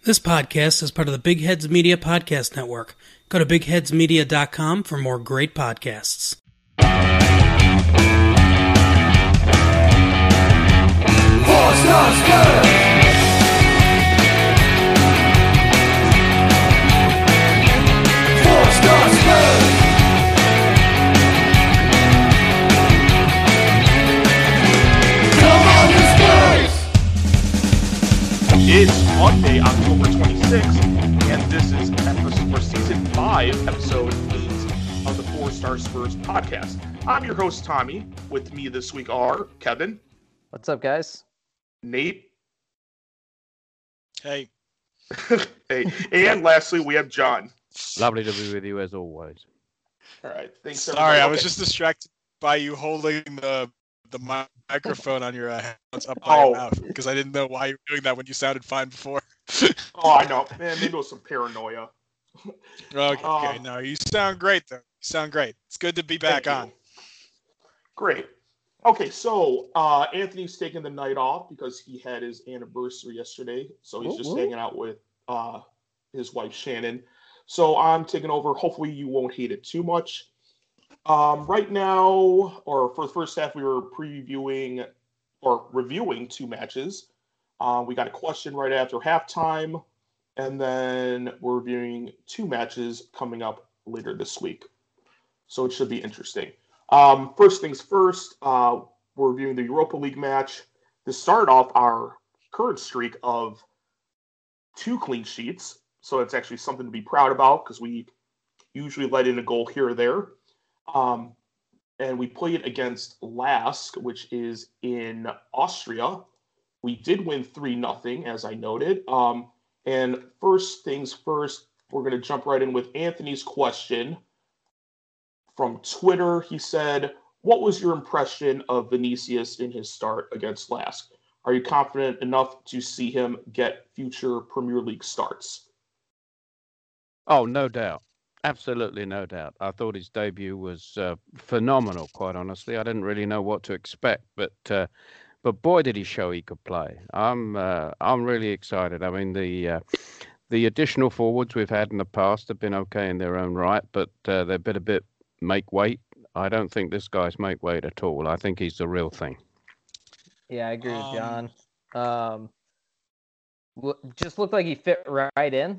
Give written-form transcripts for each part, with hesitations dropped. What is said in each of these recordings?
This podcast is part of the Big Heads Media Podcast Network. Go to bigheadsmedia.com for more great podcasts. It's Monday, October 26th, and this is episode for season 5, episode 8 of the 4-Star Spurs podcast. I'm your host, Tommy. With me this week are Kevin. What's up, guys? Nate. Hey. Hey. And lastly, we have John. Lovely to be with you as always. All right. Thanks. Sorry, I was just distracted by you holding the microphone on your hands up by your mouth because I didn't know why you were doing that when you sounded fine before. Oh, I know. Man, maybe it was some paranoia. Okay, no, you sound great, though. You sound great. It's good to be back on. Great. Okay, so Anthony's taking the night off because he had his anniversary yesterday, so he's just hanging out with his wife, Shannon. So I'm taking over. Hopefully you won't hate it too much. Right now, or for the first half, we were previewing or reviewing 2 matches. We got a question right after halftime, and then we're reviewing 2 matches coming up later this week. So it should be interesting. First things first, we're reviewing the Europa League match. To start off our current streak of 2 clean sheets, so it's actually something to be proud about because we usually let in a goal here or there. And we played against Lask, which is in Austria. We did win 3-0, as I noted. And first things first, we're going to jump right in with Anthony's question from Twitter. He said, what was your impression of Vinicius in his start against Lask? Are you confident enough to see him get future Premier League starts? Oh, no doubt. Absolutely no doubt. I thought his debut was phenomenal, quite honestly. I didn't really know what to expect, but boy, did he show he could play. I'm really excited. I mean, the additional forwards we've had in the past have been okay in their own right, but they've been a bit make weight. I don't think this guy's make weight at all. I think he's the real thing. Yeah, I agree with John. Just looked like he fit right in.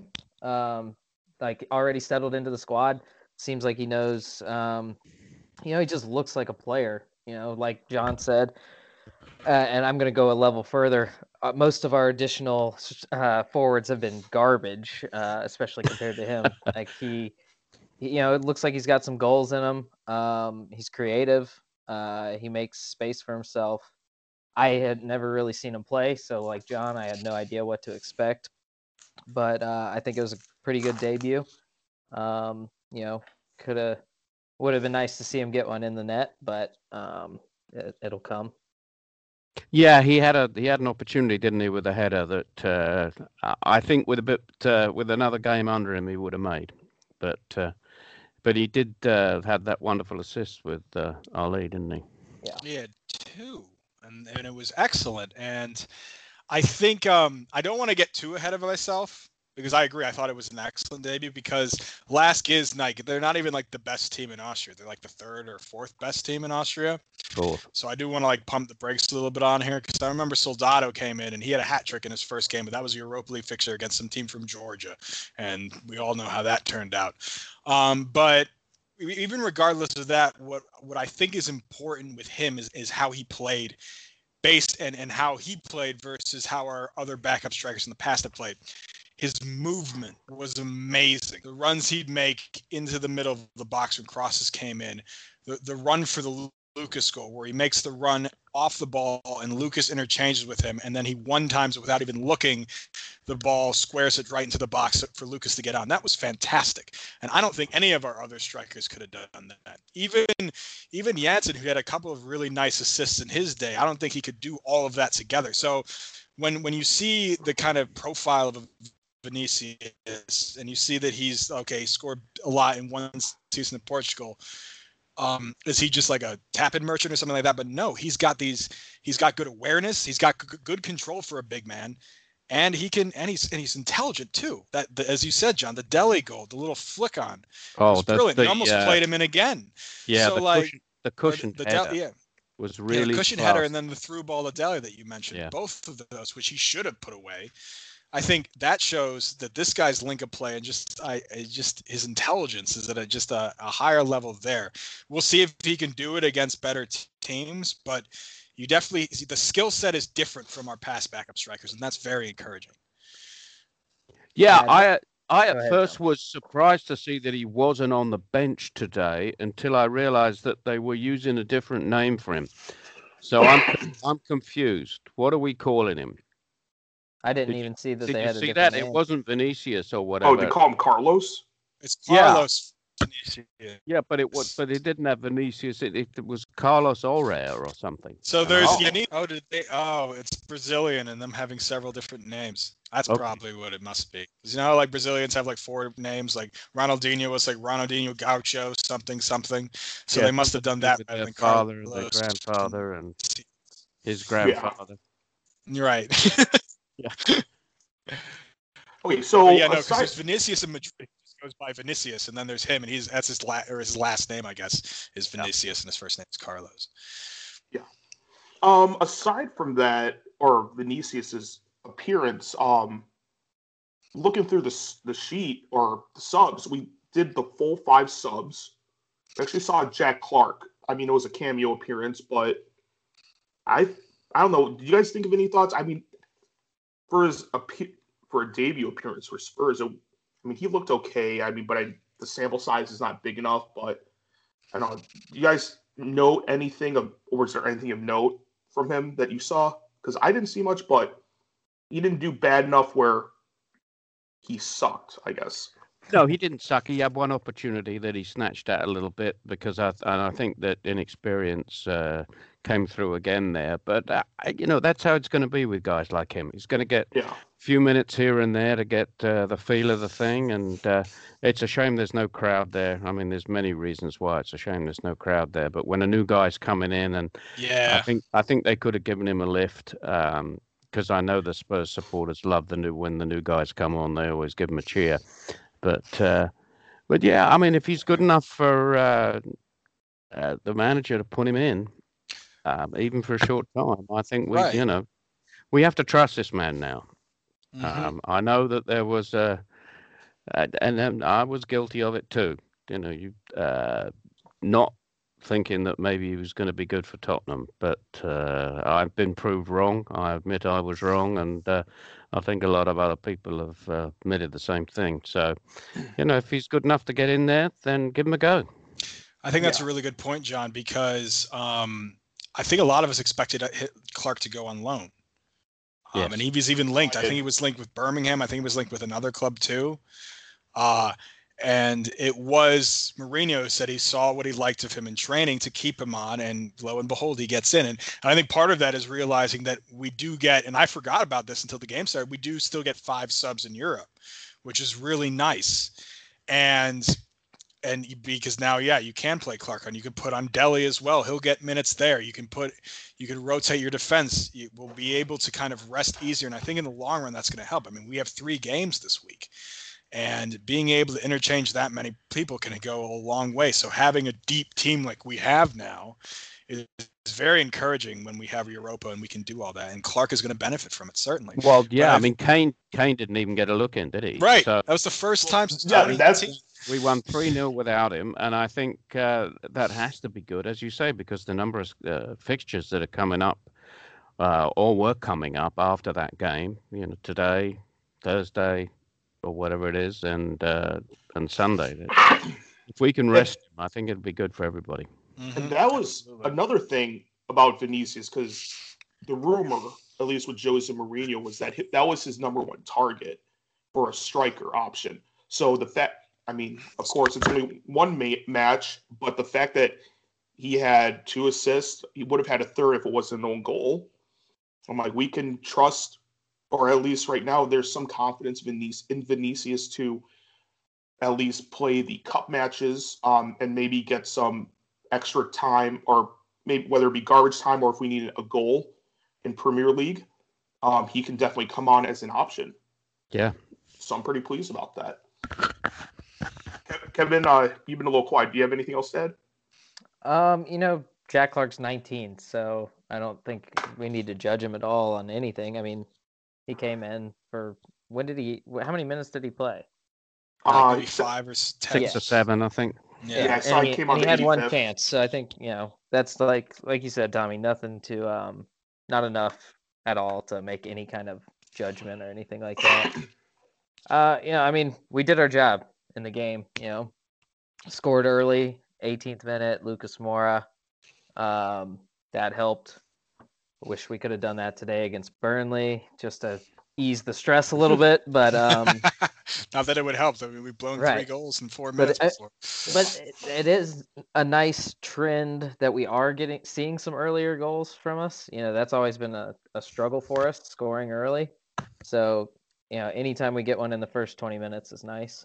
Like already settled into the squad. Seems like he knows, he just looks like a player, like John said. And I'm going to go a level further. Most of our additional forwards have been garbage, especially compared to him. Like he, it looks like he's got some goals in him. He's creative. He makes space for himself. I had never really seen him play. So like John, I had no idea what to expect. But I think it was a pretty good debut. Would have been nice to see him get one in the net, but it'll come. Yeah, he had an opportunity, didn't he, with a header that I think with another game under him he would have made. But he did have that wonderful assist with Ali, didn't he? Yeah. He had 2, and it was excellent. And I think I don't want to get too ahead of myself because I agree. I thought it was an excellent debut because Lask is like they're not even like the best team in Austria. They're like the 3rd or 4th best team in Austria. Fourth. So I do want to like pump the brakes a little bit on here because I remember Soldado came in and he had a hat trick in his first game, but that was a Europa League fixture against some team from Georgia, and we all know how that turned out. But even regardless of that, what I think is important with him is how he played. Based and how he played versus how our other backup strikers in the past have played. His movement was amazing. The runs he'd make into the middle of the box when crosses came in. The run for the Lucas goal where he makes the run off the ball and Lucas interchanges with him and then he one-times it without even looking. The ball squares it right into the box for Lucas to get on. That was fantastic. And I don't think any of our other strikers could have done that. Even Janssen, who had a couple of really nice assists in his day, I don't think he could do all of that together. So when you see the kind of profile of Vinicius and you see that he scored a lot in one season in Portugal, is he just like a tap-in merchant or something like that? But no, he's got good awareness. He's got good control for a big man. and he's intelligent too. As you said, John, the Dele goal, the little flick on, was brilliant. He almost played him in again. Yeah, so the cushioned header was really the cushion header, and then the through ball to Dele that you mentioned, both of those, which he should have put away. I think that shows that this guy's link of play and just his intelligence is at a higher level there. We'll see if he can do it against better teams, but you definitely see the skill set is different from our past backup strikers, and that's very encouraging. Yeah, I at first was surprised to see that he wasn't on the bench today until I realized that they were using a different name for him. So I'm confused. What are we calling him? I didn't even see that they had a different that? name. It wasn't Vinicius or whatever. Oh, they call him Carlos? It's Carlos. Yeah, but it didn't have Vinicius. It was Carlos Orea or something. So there's it's Brazilian and them having several different names. That's probably what it must be. Because like Brazilians have like 4 names. Like Ronaldinho was like Ronaldinho Gaucho something. So they must have done that. Their father, their grandfather, and his grandfather. You're right. Yeah. Okay, so because Vinicius in Madrid goes by Vinicius, and then there's him, and that's his last name, I guess, is Vinicius, and his first name is Carlos. Yeah. Aside from that, or Vinicius's appearance, looking through the sheet or the subs, we did the full 5 subs. We actually saw Jack Clark. I mean, it was a cameo appearance, but I don't know. Do you guys think of any thoughts? I mean, for a debut appearance for Spurs, he looked okay. I mean, but the sample size is not big enough. But I don't know. Do you guys know anything or was there anything of note from him that you saw? Because I didn't see much, but he didn't do bad enough where he sucked, I guess. No, he didn't suck. He had one opportunity that he snatched at a little bit because I think that inexperience came through again there. But, that's how it's going to be with guys like him. He's going to get a few minutes here and there to get the feel of the thing. And it's a shame there's no crowd there. I mean, there's many reasons why it's a shame there's no crowd there. But when a new guy's coming in, and I think they could have given him a lift because I know the Spurs supporters love when the new guys come on. They always give him a cheer. But yeah, I mean, if he's good enough for the manager to put him in, even for a short time, I think we have to trust this man now. Mm-hmm. I know that there was and I was guilty of it too. Not thinking that maybe he was going to be good for Tottenham, but I've been proved wrong. I admit I was wrong, and I think a lot of other people have admitted the same thing. So, if he's good enough to get in there, then give him a go. I think that's a really good point, John, because I think a lot of us expected Clark to go on loan. Yes. And he was even linked. I think he was linked with Birmingham. I think he was linked with another club too. And it was Mourinho said he saw what he liked of him in training to keep him on, and lo and behold, he gets in. And I think part of that is realizing that we do get, and I forgot about this until the game started, we do still get 5 subs in Europe, which is really nice. And because now, you can play Clark on. You can put on Dele as well. He'll get minutes there. You can rotate your defense. You will be able to kind of rest easier. And I think in the long run, that's going to help. I mean, we have 3 games this week. And being able to interchange that many people can go a long way. So having a deep team like we have now is very encouraging when we have Europa and we can do all that. And Clark is going to benefit from it, certainly. Well, yeah, I mean, Kane didn't even get a look in, did he? Right. So, that was the first time. We won 3-0 without him, and I think that has to be good, as you say, because the number of fixtures that are coming up or were coming up after that game, today, Thursday, or whatever it is, and Sunday. If we can rest him, I think it'd be good for everybody. Mm-hmm. And that was another thing about Vinicius, because the rumor, at least with Jose Mourinho, was that was his number 1 target for a striker option. So the fact, of course, it's only 1 match, but the fact that he had 2 assists, he would have had a 3rd if it wasn't an own goal. I'm like, we can trust, or at least right now, there's some confidence in Vinicius to at least play the cup matches and maybe get some extra time, or maybe whether it be garbage time or if we need a goal in Premier League. he can definitely come on as an option. Yeah. So I'm pretty pleased about that. Kevin, you've been a little quiet. Do you have anything else to add? Jack Clark's 19, so I don't think we need to judge him at all on anything. I mean, he came in for how many minutes did he play? Maybe 5 or 10. 6 or 7, I think. Yeah, so and I came on he the had 85th. one chance, so I think that's like you said, Tommy. Nothing to not enough at all to make any kind of judgment or anything like that. I mean, we did our job in the game. Scored early, 18th minute, Lucas Moura. That helped. Wish we could have done that today against Burnley just to ease the stress a little bit, but not that it would help. I mean, we've blown 3 goals in 4 minutes before. But it is a nice trend that we are seeing some earlier goals from us. That's always been a struggle for us, scoring early. So, anytime we get one in the first 20 minutes is nice.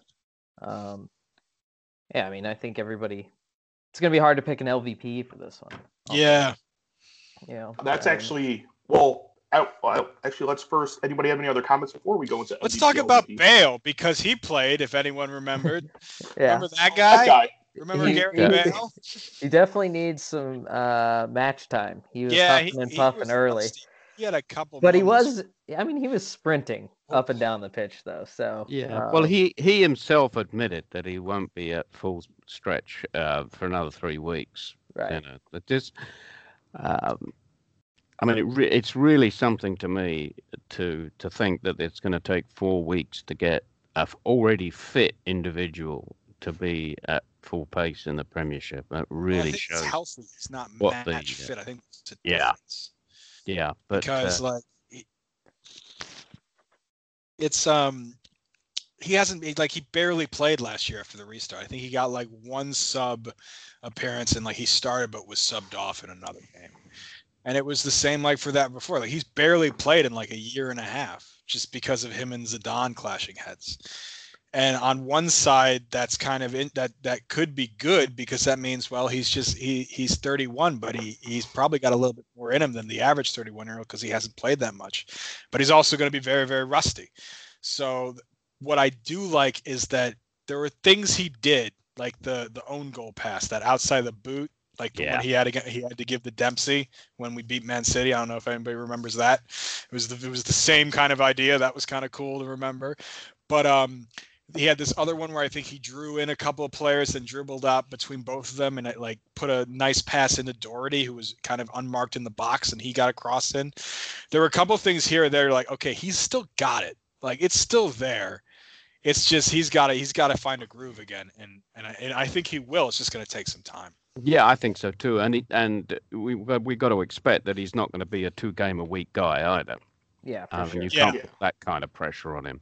I mean, I think it's going to be hard to pick an LVP for this one. Yeah. That's actually, actually, let's first, anybody have any other comments before we go into Let's MVP, talk about LVP? Bale, because he played, if anyone remembered. Yeah. Remember that guy? That guy. Remember Gary Bale? He definitely needs some match time. He was huffing and puffing early. He had a couple But moments. he was sprinting up and down the pitch, though. So well, he himself admitted that he won't be at full stretch for another 3 weeks. Right. I mean, it's really something to me to think that it's going to take 4 weeks to get an already fit individual to be at full pace in the Premiership. That really shows. He's healthy. He's not match fit. I think it's a difference. Yeah, but because it's he hasn't he barely played last year after the restart. I think he got like 1 sub appearance and he started but was subbed off in another game. And it was the same for that before. Like he's barely played in a year and a half just because of him and Zidane clashing heads. And on one side, that's kind of that could be good because that means, well, he's 31, but he's probably got a little bit more in him than the average 31-year-old because he hasn't played that much. But he's also going to be very, very rusty. So what I do like is that there were things he did, like the own goal pass, that outside the boot, the one he had to give the Dempsey when we beat Man City. I don't know if anybody remembers that. It was the same kind of idea. That was kind of cool to remember. But he had this other one where I think he drew in a couple of players and dribbled out between both of them and it put a nice pass into Doherty, who was kind of unmarked in the box, and he got a cross in. There were a couple of things here and there okay, he's still got it. It's still there. It's just he's got to find a groove again, and I think he will. It's just going to take some time. Yeah, I think so too. And we got to expect that he's not going to be a 2-game-a-week guy either. Yeah, for sure. You can't put that kind of pressure on him.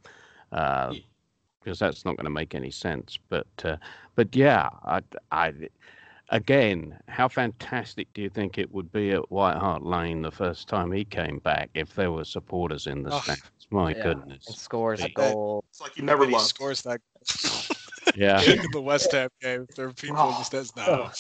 Because that's not going to make any sense. But yeah, I again, how fantastic do you think it would be at White Hart Lane the first time he came back if there were supporters in the stands? My goodness. And scores a goal. It's like you never He left. scores that. Yeah. In the West Ham game, there are people just as Oh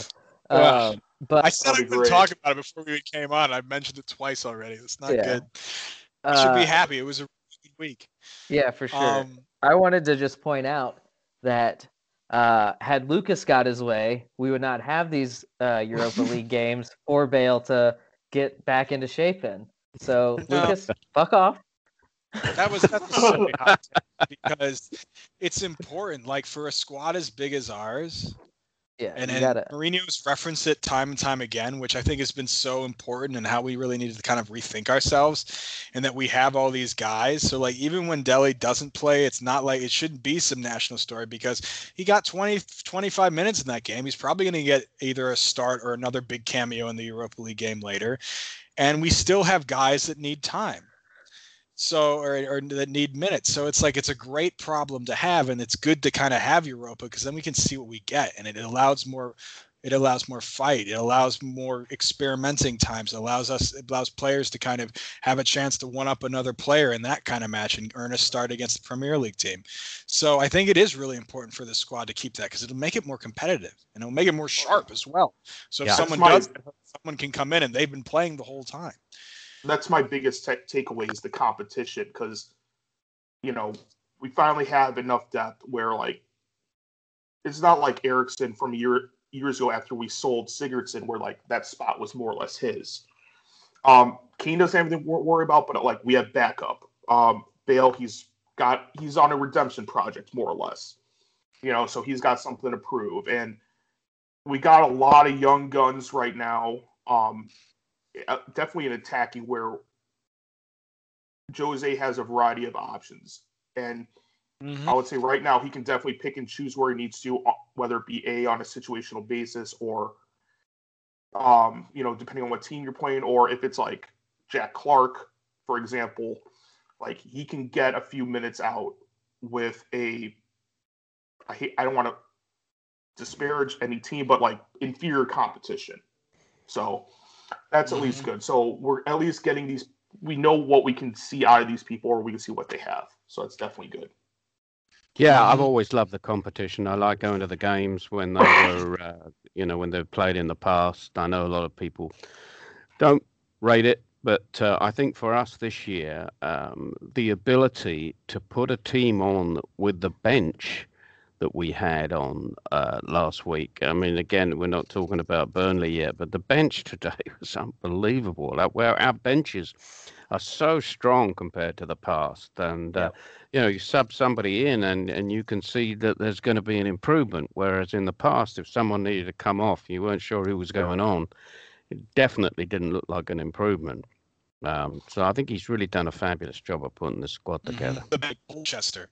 God. But I said I couldn't talk about it before we came on. I mentioned it twice already. It's not good. You should be happy. It was a really good week. Yeah, for sure. I wanted to just point out that had Lucas got his way, we would not have these Europa League games for Bale to get back into shape in. So Lucas, fuck off. That's so hot because it's important. For a squad as big as ours. Yeah, and Mourinho's referenced it time and time again, which I think has been so important and how we really need to kind of rethink ourselves and that we have all these guys. So even when Dele doesn't play, it's not it shouldn't be some national story because he got 25 minutes in that game. He's probably going to get either a start or another big cameo in the Europa League game later. And we still have guys that need time. So, or that need minutes. So it's it's a great problem to have, and it's good to kind of have Europa because then we can see what we get, and it allows more fight. It allows more experimenting times. It allows players to kind of have a chance to one up another player in that kind of match and earn a start against the Premier League team. So I think it is really important for the squad to keep that because it'll make it more competitive and it'll make it more sharp as well. So if someone can come in and they've been playing the whole time. that's my biggest takeaway is the competition, because we finally have enough depth where like it's not like Eriksson from years ago after we sold Sigurdsson, where like that spot was more or less his. Kane doesn't have anything to worry about, but like we have backup. Bale, he's on a redemption project more or less, so he's got something to prove, and we got a lot of young guns right now. Definitely an attacking where Jose has a variety of options, and I would say right now he can definitely pick and choose where he needs to, whether it be on a situational basis or, depending on what team you're playing, or if it's like Jack Clark, for example, like he can get a few minutes out with I don't want to disparage any team, but like inferior competition. So that's at least good. So we're at least getting these. We know what we can see out of these people, or we can see what they have. So that's definitely good. Yeah, I've always loved the competition. I like going to the games when they were, when they've played in the past. I know a lot of people don't rate it, but I think for us this year, the ability to put a team on with the bench that we had on last week. I mean, again, we're not talking about Burnley yet, but the bench today was unbelievable. Where our benches are so strong compared to the past, and you sub somebody in and you can see that there's going to be an improvement, whereas in the past, if someone needed to come off, you weren't sure who was going on. It definitely didn't look like an improvement. So I think he's really done a fabulous job of putting the squad together. The big Colchester,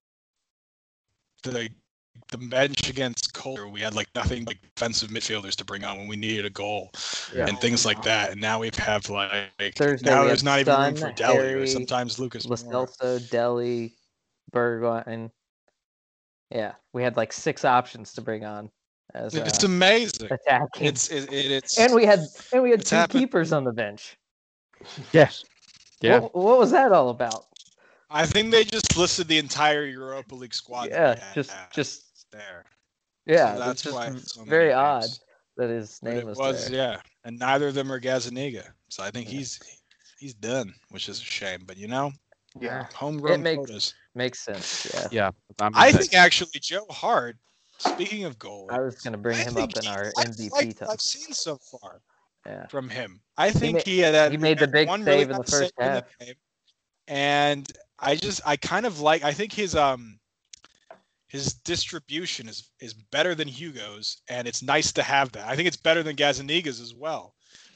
the bench against Colchester, we had like nothing like defensive midfielders to bring on when we needed a goal and things like that. And now we have like Thursday, now there's not even room for Dele Harry, or sometimes Lucas Lo Celso, Dele, Bergwijn. Yeah, we had like 6 options to bring on. It's amazing. Attacking. It's and we had 2 happened. keepers on the bench. Yes. Yeah. What was that all about? I think they just listed the entire Europa League squad. Yeah, just there. Yeah, so that's just why it's very odd that his name was there. Yeah, and neither of them are Gazzaniga. So I think he's done, which is a shame. But homegrown quotas makes sense. Yeah. Yeah. I think actually Joe Hart. Speaking of goal, I was going to bring him up in our MVP talk. I've seen so far. Yeah. From him, I think he made the big save in the first half. And I think his distribution is better than Hugo's, and it's nice to have that. I think it's better than Gazzaniga's as well.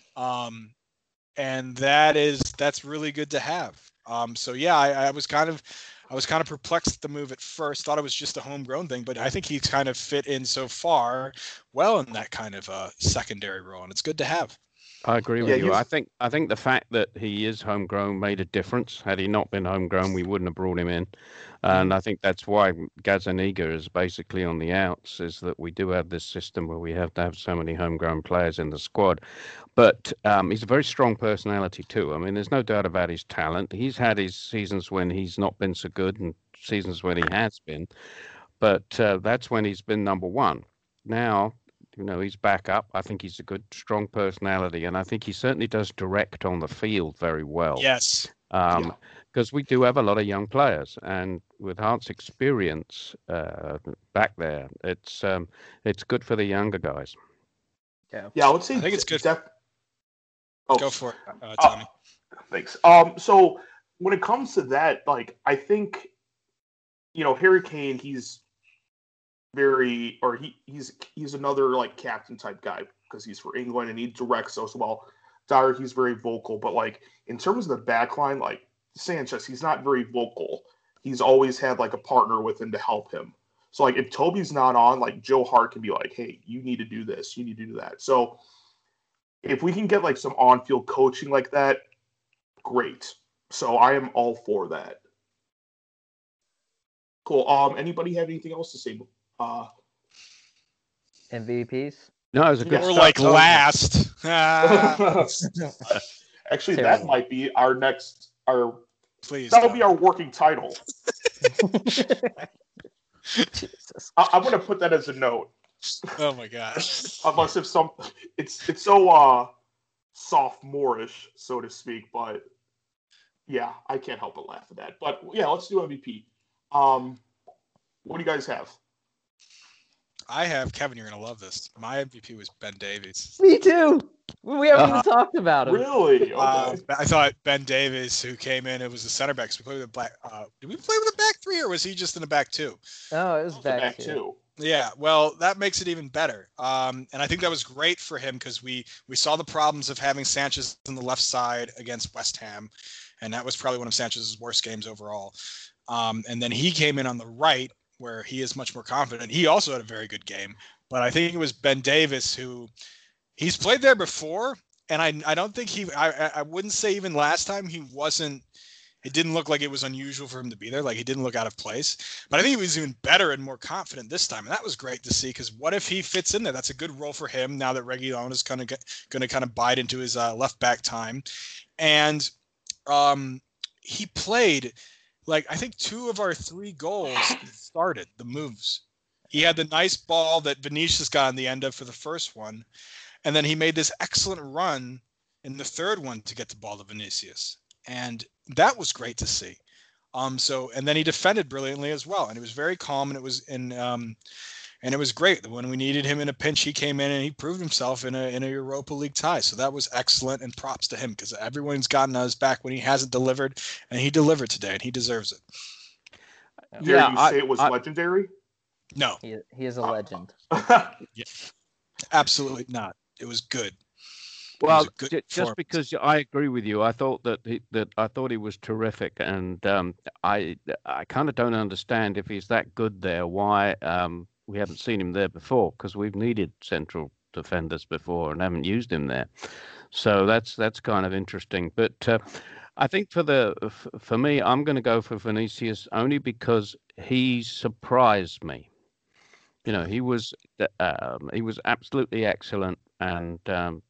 And that's really good to have. So yeah, I was kind of perplexed at the move at first. Thought it was just a homegrown thing, but I think he's kind of fit in so far well in that kind of secondary role, and it's good to have. I agree with you. I think the fact that he is homegrown made a difference. Had he not been homegrown, we wouldn't have brought him in. And I think that's why Gazzaniga is basically on the outs, is that we do have this system where we have to have so many homegrown players in the squad. But he's a very strong personality too. I mean, there's no doubt about his talent. He's had his seasons when he's not been so good and seasons when he has been. But that's when he's been number one. Now, he's back up. I think he's a good, strong personality, and I think he certainly does direct on the field very well. Yes. Because we do have a lot of young players, and with Hart's experience back there, it's good for the younger guys. Yeah, I would say. I think it's good. Go for it, Tommy. Thanks. So when it comes to that, like, I think, Harry Kane, he's he's another like captain type guy because he's for England and he directs us well. Dyer, he's very vocal, but like in terms of the back line, like Sanchez, he's not very vocal. He's always had like a partner with him to help him. So like if Toby's not on, like Joe Hart can be like, hey, you need to do this, you need to do that. So if we can get like some on-field coaching like that, great. So I am all for that. Cool. Anybody have anything else to say? MVPs? No, it was a good Or start. like last. Actually, that might be our next. Please. That'll be our working title. Jesus. I'm going to put that as a note. Oh my gosh. Unless if it's so sophomorish, so to speak. But yeah, I can't help but laugh at that. But yeah, let's do MVP. What do you guys have? I have Kevin. You're gonna love this. My MVP was Ben Davies. Me too. We haven't even talked about him. Really? Okay. I thought Ben Davies, who came in, it was the center back. So we played with did we play with a back three, or was he just in the back two? No, it was back two. Yeah, well, that makes it even better. And I think that was great for him because we saw the problems of having Sanchez on the left side against West Ham, and that was probably one of Sanchez's worst games overall. And then he came in on the right, where he is much more confident. He also had a very good game, but I think it was Ben Davies who he's played there before, and I don't think I wouldn't say even last time he wasn't. It didn't look like it was unusual for him to be there. Like, he didn't look out of place. But I think he was even better and more confident this time. And that was great to see, because what if he fits in there? That's a good role for him now that Reguilón is going to kind of bite into his left back time. And he played, like, I think 2 of our 3 goals started the moves. He had the nice ball that Vinicius got on the end of for the first one. And then he made this excellent run in the third one to get the ball to Vinicius. And that was great to see. And then he defended brilliantly as well, and he was very calm, and it was great. When we needed him in a pinch, he came in and he proved himself in a Europa League tie. So that was excellent, and props to him, because everyone's gotten on his back when he hasn't delivered, and he delivered today, and he deserves it. Dare you say it was legendary? No, he is a legend. Yeah, absolutely not. It was good. Well, just because I agree with you, I thought that he was terrific, and I kind of don't understand if he's that good there. Why we haven't seen him there before? Because we've needed central defenders before and haven't used him there. So that's kind of interesting. But I think for me, I'm going to go for Vinicius only because he surprised me. You know, he was absolutely excellent, and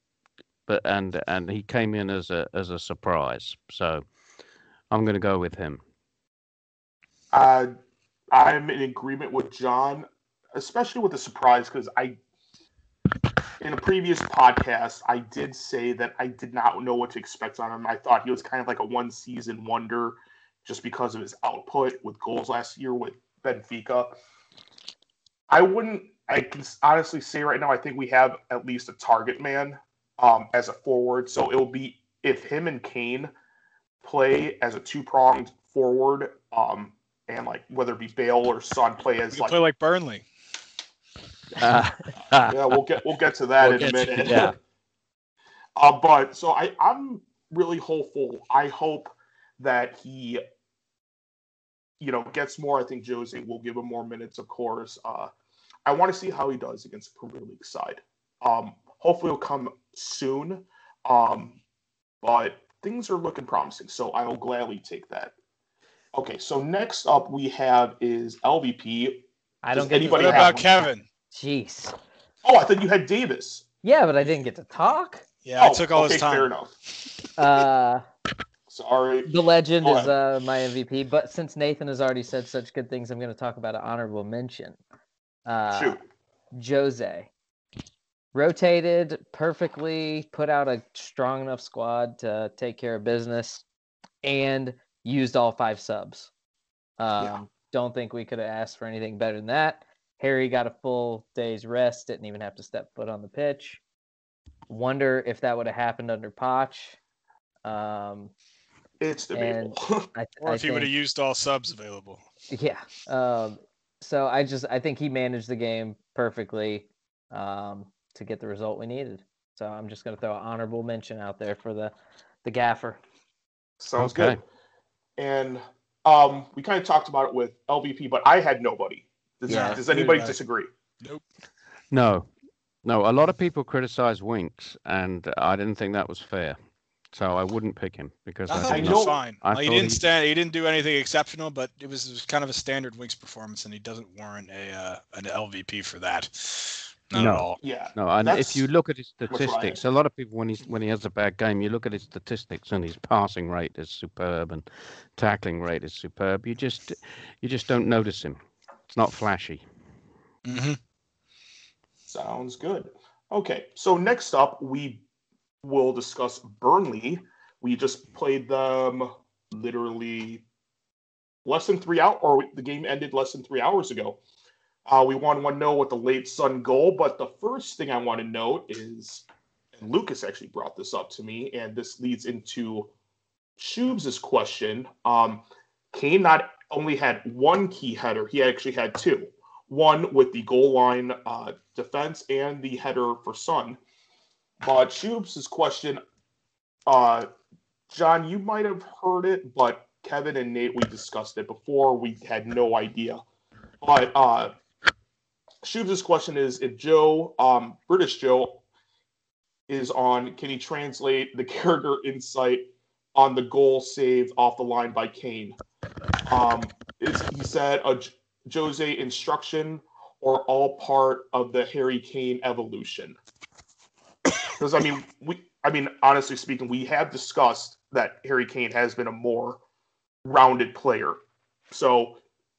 he came in as a surprise. So I'm going to go with him. I'm in agreement with John, especially with the surprise, because in a previous podcast, I did say that I did not know what to expect on him. I thought he was kind of like a one-season wonder just because of his output with goals last year with Benfica. I can honestly say right now, I think we have at least a target man as a forward. So it'll be if him and Kane play as a 2-pronged forward, and like whether it be Bale or Son play as play like Burnley. Yeah, we'll get to that in a minute. Yeah. But so I'm really hopeful. I hope that he, gets more. I think Jose will give him more minutes, of course. I want to see how he does against the Premier League side. Hopefully it'll come soon. But things are looking promising, so I will gladly take that. Okay, so next up we have is LVP. What about Kevin? Jeez. Oh, I thought you had Davis. Yeah, but I didn't get to talk. Yeah, I took all his time. Fair enough. Sorry. The legend is my MVP, but since Nathan has already said such good things, I'm going to talk about an honorable mention. Shoot. Jose. Rotated perfectly, put out a strong enough squad to take care of business, and used all 5 subs. Don't think we could have asked for anything better than that. Harry got a full day's rest, didn't even have to step foot on the pitch. Wonder if that would have happened under Poch. It's debatable. Or if he would have used all subs available. Yeah. So I think he managed the game perfectly to get the result we needed. So I'm just going to throw an honorable mention out there for the gaffer. Sounds good. And we kind of talked about it with LVP, but I had nobody. Does anybody disagree? Nope. No. A lot of people criticize Winks, and I didn't think that was fair. So I wouldn't pick him because I thought he was fine. He didn't do anything exceptional, but it was kind of a standard Winks performance, and he doesn't warrant an LVP for that. Not at all. Yeah. No, and if you look at his statistics, a lot of people when he has a bad game, you look at his statistics, and his passing rate is superb, and tackling rate is superb. You just don't notice him. It's not flashy. Mm-hmm. Sounds good. Okay, so next up we we'll discuss Burnley. We just played them literally less than 3 hours, or the game ended less than 3 hours ago. We won 1-0 with the late Son goal, but the first thing I want to note is, and Lucas actually brought this up to me, and this leads into Shubes' question. Kane not only had one key header, he actually had two. One with the goal line defense and the header for Son. But Shubes' question, John, you might have heard it, but Kevin and Nate, we discussed it before. We had no idea. But Shubes' question is, if Joe, British Joe, is on, can he translate the character insight on the goal saved off the line by Kane? He said a Jose instruction or all part of the Harry Kane evolution? Because honestly speaking, we have discussed that Harry Kane has been a more rounded player. So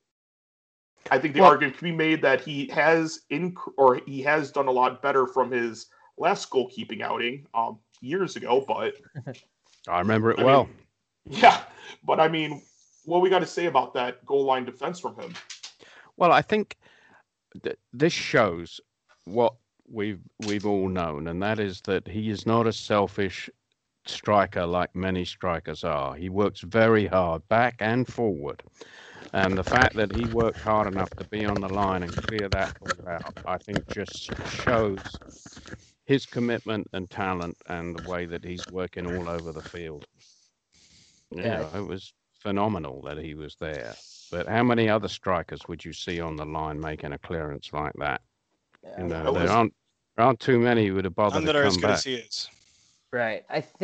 I think the argument can be made that he has done a lot better from his last goalkeeping outing years ago. But I remember it well. Yeah, but what we got to say about that goal line defense from him? Well, I think this shows what we've all known, and that is that he is not a selfish striker like many strikers are. He works very hard, back and forward. And the fact that he worked hard enough to be on the line and clear that ball out, I think just shows his commitment and talent and the way that he's working all over the field. It was phenomenal that he was there. But how many other strikers would you see on the line making a clearance like that? Yeah, there aren't too many who would have bothered to come back. None that are as good as he is. Right.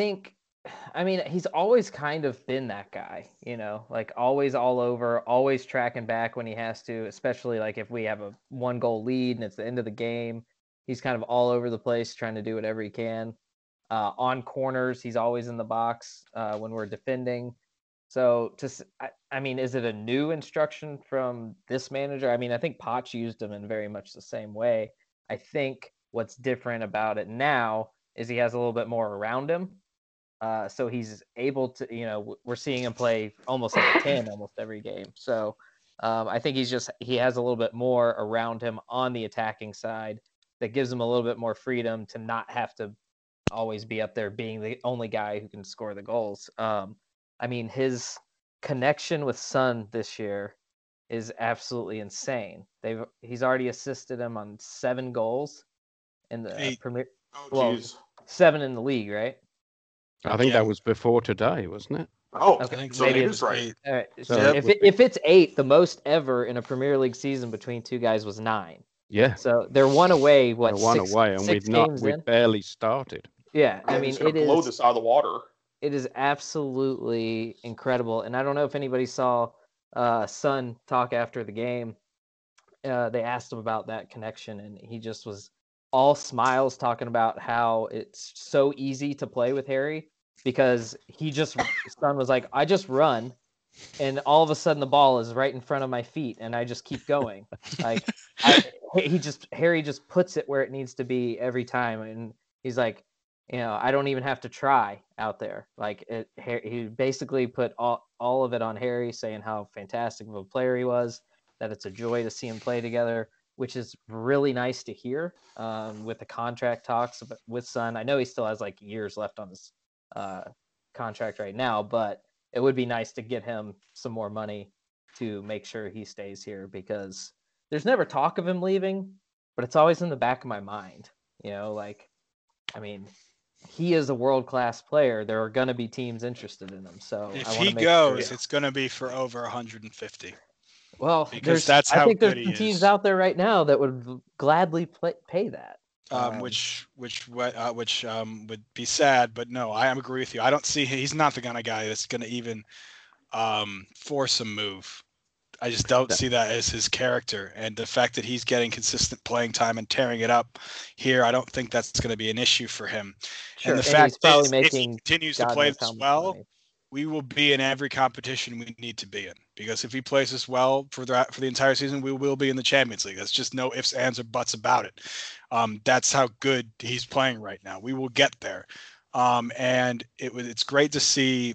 He's always kind of been that guy, like always all over, always tracking back when he has to, especially like if we have a 1-goal lead and it's the end of the game. He's kind of all over the place trying to do whatever he can. On corners, he's always in the box when we're defending. So, is it a new instruction from this manager? I think Poch used him in very much the same way. I think what's different about it now is he has a little bit more around him. So he's able to, we're seeing him play almost like a 10 almost every game. So I think he has a little bit more around him on the attacking side that gives him a little bit more freedom to not have to always be up there being the only guy who can score the goals. His connection with Son this year is absolutely insane. He's already assisted him on 7 goals in the Premier. Well, 7 in the league, right? I think that was before today, wasn't it? Oh, okay. I think so. Maybe it's right. All right. So if it's 8, the most ever in a Premier League season between two guys was 9. Yeah. So they're one away. And we barely started. Yeah, it is blow this out of the water. It is absolutely incredible, and I don't know if anybody saw Son talk after the game. They asked him about that connection, and he just was all smiles, talking about how it's so easy to play with Harry because Son was like, I just run, and all of a sudden the ball is right in front of my feet, and I just keep going. Like Harry just puts it where it needs to be every time, and he's like, I don't even have to try out there. Like he basically put all of it on Harry, saying how fantastic of a player he was, that it's a joy to see him play together, which is really nice to hear with the contract talks with Son. I know he still has like years left on his contract right now, but it would be nice to get him some more money to make sure he stays here, because there's never talk of him leaving, but it's always in the back of my mind. He is a world-class player. There are going to be teams interested in him. So if he goes, it's going to be for over 150. Well, because that's how good he is. I think there's teams out there right now that would gladly pay that. Which would be sad, but no, I agree with you. I don't see he's not the kind of guy that's going to even force a move. I just don't see that as his character, and the fact that he's getting consistent playing time and tearing it up here, I don't think that's going to be an issue for him. Sure. And the fact is, if he continues to play this well, we will be in every competition we need to be in. Because if he plays this well for the entire season, we will be in the Champions League. That's just no ifs, ands, or buts about it. That's how good he's playing right now. We will get there. And it's great to see.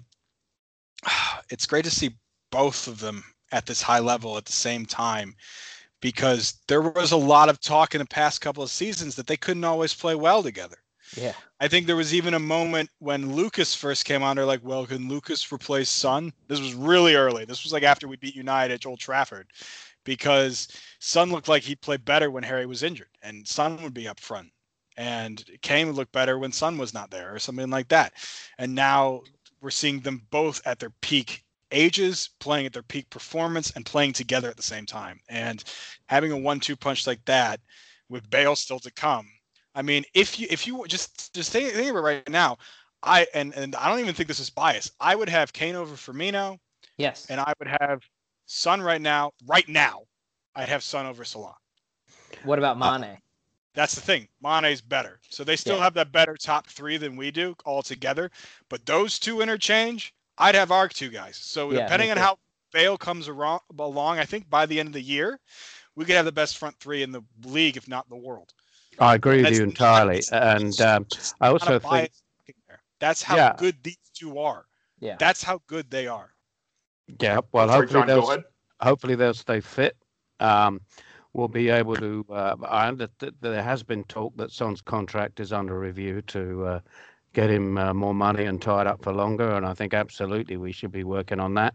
It's great to see both of them at this high level at the same time, because there was a lot of talk in the past couple of seasons that they couldn't always play well together. Yeah. I think there was even a moment when Lucas first came on. They're like, well, can Lucas replace Son? This was really early. This was like after we beat United at Old Trafford, because Son looked like he'd play better when Harry was injured, and Son would be up front. And Kane would look better when Son was not there, or something like that. And now we're seeing them both at their peak ages, playing at their peak performance, and playing together at the same time. And having a 1-2 punch like that, with Bale still to come. I mean, if you just think of it right now, and I don't even think this is bias. I would have Kane over Firmino. Yes. And I would have Son right now. Right now, I'd have Son over Salah. What about Mane? That's the thing. Mane's better. So they still have that better top three than we do altogether. But those two interchange, I'd have our two guys. So depending on how Bale comes along, I think by the end of the year, we could have the best front three in the league, if not the world. I agree with you entirely. And I also think that's how good these two are. Yeah. That's how good they are. Yeah. Well, hopefully they'll stay fit. We'll be able to. There has been talk that Son's contract is under review to get him more money and tied up for longer, and I think absolutely we should be working on that.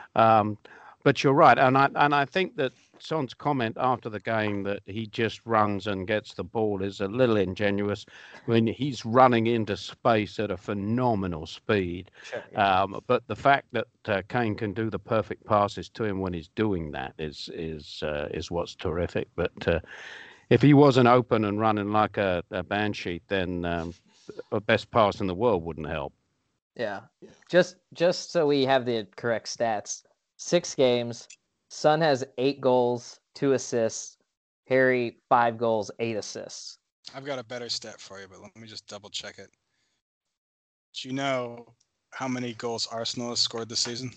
But you're right, and I think that Son's comment after the game that he just runs and gets the ball is a little ingenuous when he's running into space at a phenomenal speed. Sure, yeah. But the fact that Kane can do the perfect passes to him when he's doing that is what's terrific. But if he wasn't open and running like a banshee, then the best pass in the world wouldn't help. Yeah. Just so we have the correct stats, 6 games. Son has 8 goals, 2 assists. Harry, 5 goals, 8 assists. I've got a better stat for you, but let me just double check it. Do you know how many goals Arsenal has scored this season?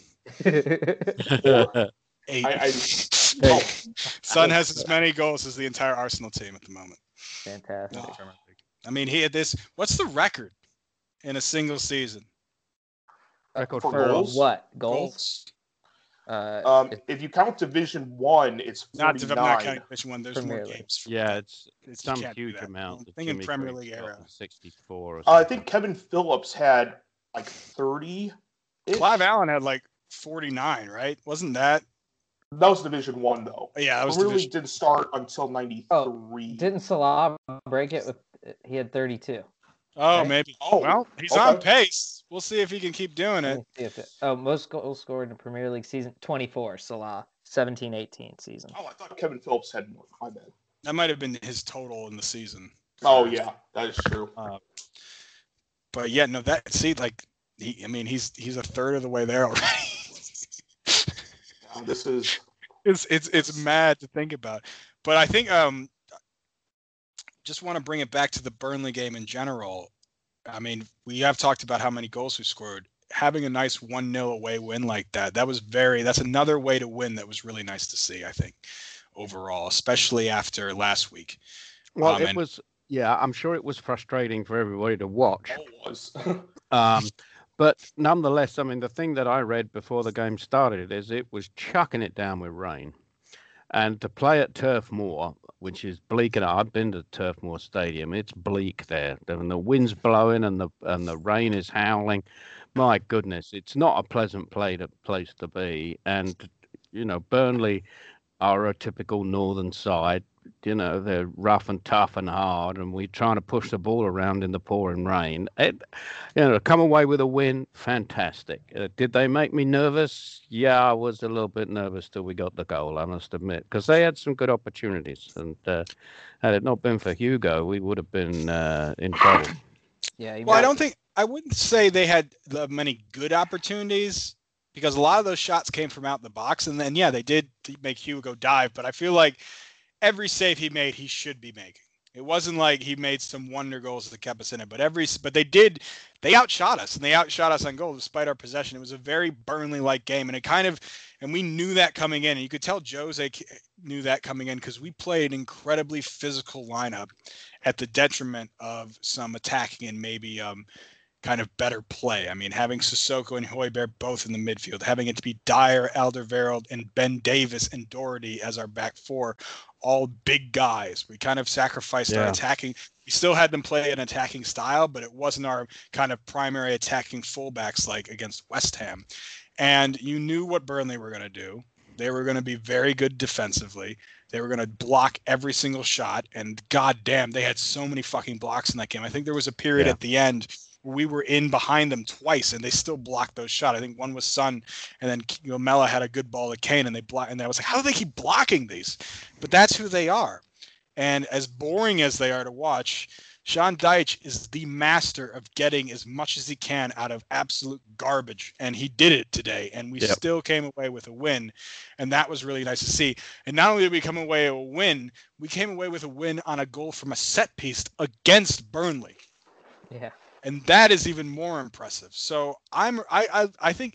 8. Son has as many goals as the entire Arsenal team at the moment. Fantastic. I mean, he had this. What's the record in a single season? Record for For goals? what? Goals? If you count Division 1, it's 49. I'm not counting Division 1. There's Premier more League. games. Yeah, it's You some can't do huge that. amount. I'm that thinking Jimmy Premier Greaves League got, era. 64 or I something. think Kevin Phillips had like 30. Clive Allen had like 49, right? Wasn't that? That was Division 1, though. Yeah, that was Premier Division. League didn't start until 93. Didn't Salah break it with? He had 32. Oh, right? maybe. Oh, Well, he's okay. on pace. We'll see if he can keep doing it. Most goals scored in the Premier League season, 24. Salah, 17-18 season. Oh, I thought Kevin Phillips had more. My bad. That might have been his total in the season. Oh, yeah. That is true. But yeah, no, that see, like he's a third of the way there already. This is it's mad to think about. But I think just want to bring it back to the Burnley game in general. I mean, we have talked about how many goals we scored. Having a nice 1-0 away win like that's another way to win that was really nice to see, I think, overall, especially after last week. Well, I'm sure it was frustrating for everybody to watch. all it was. But nonetheless, I mean, the thing that I read before the game started is it was chucking it down with rain. And to play at Turf Moor, which is bleak, and I've been to Turf Moor Stadium, it's bleak there. And the wind's blowing and the rain is howling. My goodness, it's not a pleasant place to be. And, you know, Burnley are a typical northern side. You know, they're rough and tough and hard, and we're trying to push the ball around in the pouring rain. Come away with a win, fantastic. Did they make me nervous? Yeah, I was a little bit nervous till we got the goal, I must admit, because they had some good opportunities. And had it not been for Hugo, we would have been in trouble. Yeah. Well, I wouldn't say they had many good opportunities, because a lot of those shots came from out the box. And then, yeah, they did make Hugo dive, but I feel like every save he made, he should be making. It wasn't like he made some wonder goals that kept us in it, but they outshot us, and they outshot us on goal despite our possession. It was a very Burnley-like game, and we knew that coming in, and you could tell Jose knew that coming in, because we played an incredibly physical lineup at the detriment of some attacking and maybe kind of better play. I mean, having Sissoko and Højbjerg both in the midfield, having it to be Dyer, Alderweireld, and Ben Davis and Doherty as our back four, all big guys. We kind of sacrificed our attacking. We still had them play an attacking style, but it wasn't our kind of primary attacking fullbacks like against West Ham. And you knew what Burnley were going to do. They were going to be very good defensively. They were going to block every single shot. And goddamn, they had so many fucking blocks in that game. I think there was a period at the end where we were in behind them twice, and they still blocked those shots. I think one was Son, and then Mella had a good ball to Kane, and they blocked. And I was like, how do they keep blocking these? But that's who they are. And as boring as they are to watch, Sean Dyche is the master of getting as much as he can out of absolute garbage. And he did it today. And we still came away with a win. And that was really nice to see. And not only did we come away with a win, we came away with a win on a goal from a set piece against Burnley. Yeah. And that is even more impressive. So I think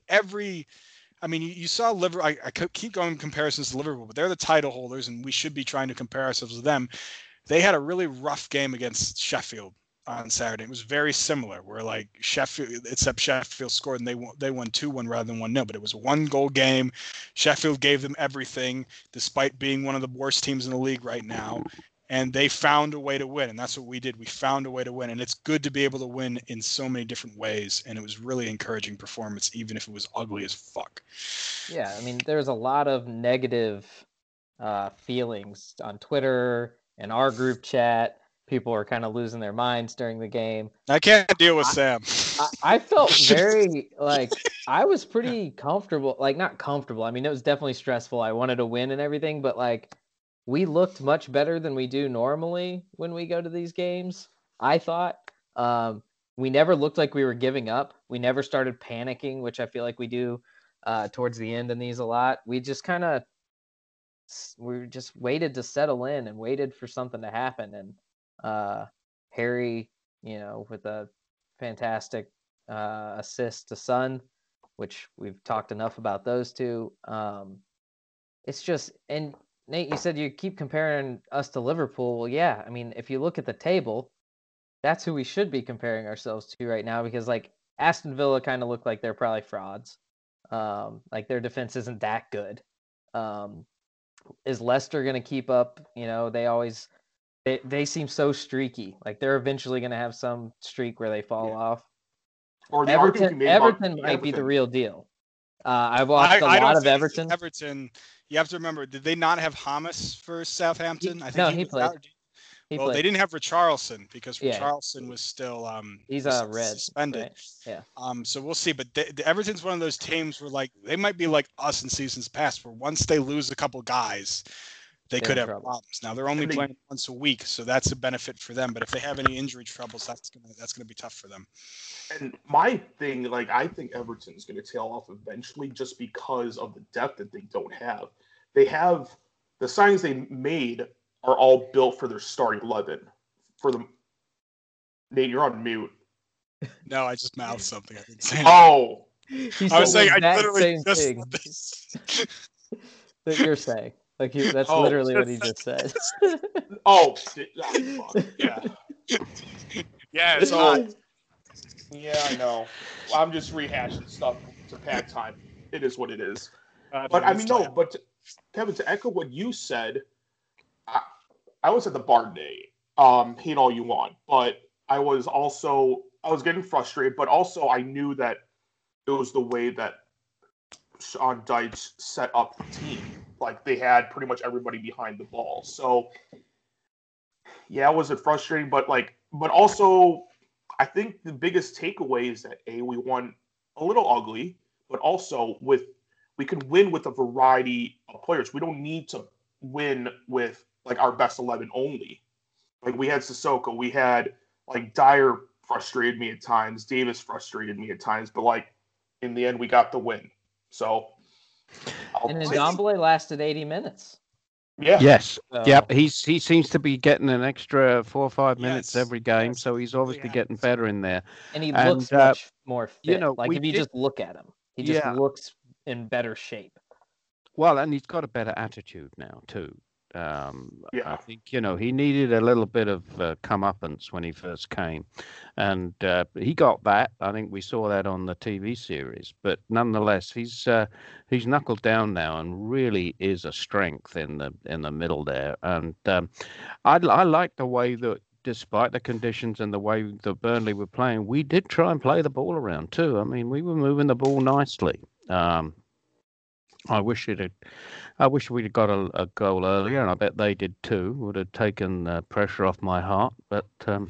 you saw Liverpool. I keep going comparisons to Liverpool, but they're the title holders, and we should be trying to compare ourselves with them. They had a really rough game against Sheffield on Saturday. It was very similar, where like Sheffield scored and they won 2-1 rather than 1-0. But it was a 1-goal game. Sheffield gave them everything, despite being one of the worst teams in the league right now. And they found a way to win, and that's what we did. We found a way to win, and it's good to be able to win in so many different ways. And it was really encouraging performance, even if it was ugly as fuck. Yeah, I mean, there's a lot of negative feelings on Twitter and our group chat. People are kind of losing their minds during the game. I can't deal with Sam. I felt very I was pretty comfortable. Like, not comfortable. I mean, it was definitely stressful. I wanted to win and everything, but like, we looked much better than we do normally when we go to these games. I thought we never looked like we were giving up. We never started panicking, which I feel like we do towards the end in these a lot. We just we just waited to settle in and waited for something to happen. And Harry, with a fantastic assist to Son, which we've talked enough about those two. It's just, and Nate, you said you keep comparing us to Liverpool. Well, yeah, I mean, if you look at the table, that's who we should be comparing ourselves to right now, because like Aston Villa kind of look like they're probably frauds. Like their defense isn't that good. Is Leicester going to keep up? They seem so streaky. Like they're eventually going to have some streak where they fall off. Or Everton might be the real deal. I've watched a lot of Everton. Everton, you have to remember, did they not have Hamas for Southampton? I think he played. They didn't have Richarlison because Richarlison was still he's red suspended. Right? Yeah. So we'll see. But Everton's one of those teams where like they might be like us in seasons past, where once they lose a couple guys, they could have problems. Now they're only playing once a week, so that's a benefit for them. But if they have any injury troubles, that's gonna be tough for them. And my thing, like, I think Everton's going to tail off eventually just because of the depth that they don't have. They have the signings they made are all built for their starting 11. For them, Nate, you're on mute. No, I just mouthed something. I think. Oh, I was saying I literally just said this. That you're saying. Like that's literally what he just said. Fuck. Yeah. Yeah. So, yeah, I know. I'm just rehashing stuff to pad time. It is what it is. But I mean, no. But Kevin, to echo what you said, I was at the bar today. Hate all you want, but I was getting frustrated. But also, I knew that it was the way that Sean Dyche set up the team. Like they had pretty much everybody behind the ball. So yeah, was it frustrating? But also, I think the biggest takeaway is that we won a little ugly, but also we can win with a variety of players. We don't need to win with like our best 11 only. Like we had Sissoko, we had like Dyer frustrated me at times, Davis frustrated me at times, but like in the end we got the win. So and Ndombele lasted 80 minutes. Yeah. Yes. Yep. He seems to be getting an extra 4 or 5 minutes every game, so he's obviously getting better in there. And he looks much more fit. If you just look at him, he just looks in better shape. Well, and he's got a better attitude now too. I think, he needed a little bit of comeuppance when he first came. And he got that. I think we saw that on the TV series. But nonetheless, he's knuckled down now and really is a strength in the middle there. And I like the way that, despite the conditions and the way that Burnley were playing, we did try and play the ball around too. I mean, we were moving the ball nicely. I wish we'd have got a goal earlier, and I bet they did too. Would have taken pressure off my heart. But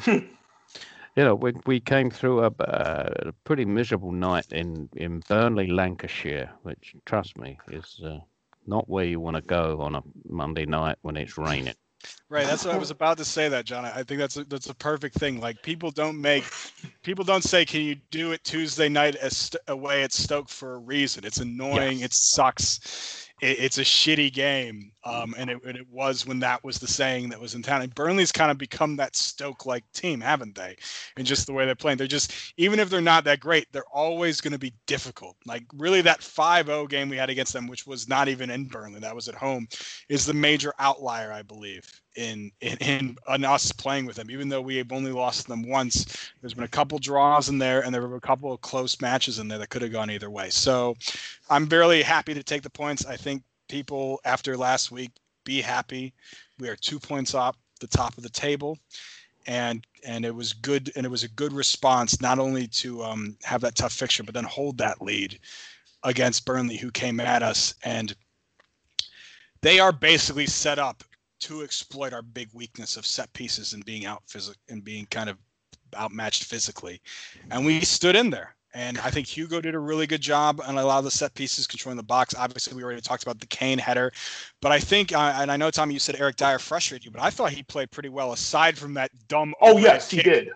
we came through a pretty miserable night in Burnley, Lancashire, which, trust me, is not where you want to go on a Monday night when it's raining. Right, that's what I was about to say. That, John, I think that's a perfect thing. Like, people don't say, "Can you do it Tuesday night away at Stoke?" for a reason. It's annoying. Yes. It sucks. It's a shitty game, and it was when that was the saying that was in town. And Burnley's kind of become that Stoke-like team, haven't they? And just the way they're playing, they're just, even if they're not that great, they're always going to be difficult. Like, really, that 5-0 game we had against them, which was not even in Burnley, that was at home, is the major outlier, I believe, in us playing with them. Even though we have only lost them once, there's been a couple draws in there, and there were a couple of close matches in there that could have gone either way. So I'm very happy to take the points. I think people, after last week, be happy. We are 2 points off the top of the table, and it was good, and it was a good response, not only to have that tough fixture, but then hold that lead against Burnley, who came at us, and they are basically set up to exploit our big weakness of set pieces and being being kind of outmatched physically. And we stood in there. And I think Hugo did a really good job and allowed the set pieces controlling the box. Obviously, we already talked about the Kane header. But I think, and I know, Tommy, you said Eric Dyer frustrated you, but I thought he played pretty well, aside from that dumb yes, he did.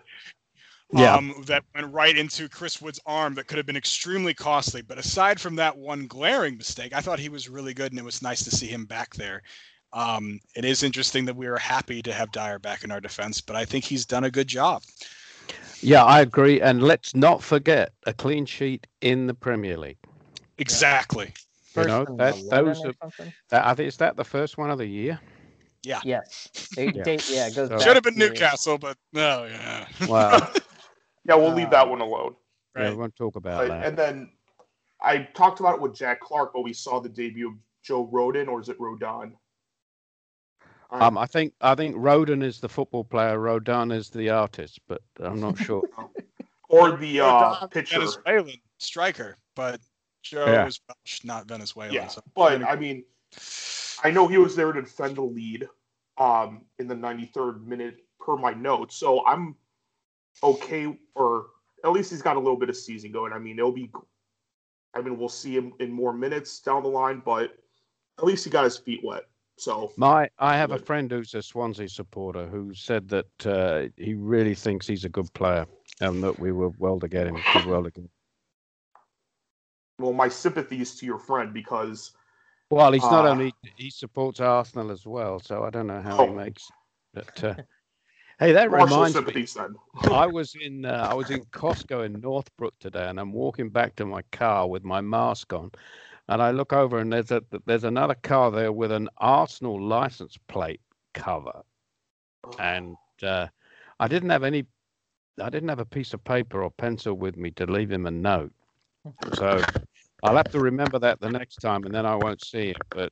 That went right into Chris Wood's arm that could have been extremely costly. But aside from that one glaring mistake, I thought he was really good, and it was nice to see him back there. It is interesting that we were happy to have Dyer back in our defense, but I think he's done a good job. Yeah, I agree. And let's not forget a clean sheet in the Premier League. Exactly. I think, is that the first one of the year? Yeah. Yes. It goes back. Should have been Newcastle, but no. Yeah. Wow. Yeah, we'll leave that one alone. Right. Yeah, we won't talk about that. And then I talked about it with Jack Clark, but we saw the debut of Joe Rodon, or is it Rodon? I think Rodon is the football player, Rodon is the artist, but I'm not sure. Or the pitcher. Venezuelan striker, but Joe is not Venezuelan. Yeah, so. But I mean, I know he was there to defend the lead in the 93rd minute per my notes, so I'm okay, or at least he's got a little bit of season going. I mean, we'll see him in more minutes down the line, but at least he got his feet wet. So I have a friend who's a Swansea supporter who said that he really thinks he's a good player and that we were well to get him. Well, my sympathies to your friend, because he's not only, he supports Arsenal as well, so I don't know how he makes it. But hey, that reminds me. Then. I was in Costco in Northbrook today, and I'm walking back to my car with my mask on. And I look over, and there's another car there with an Arsenal license plate cover, and I didn't have a piece of paper or pencil with me to leave him a note, so I'll have to remember that the next time, and then I won't see him. But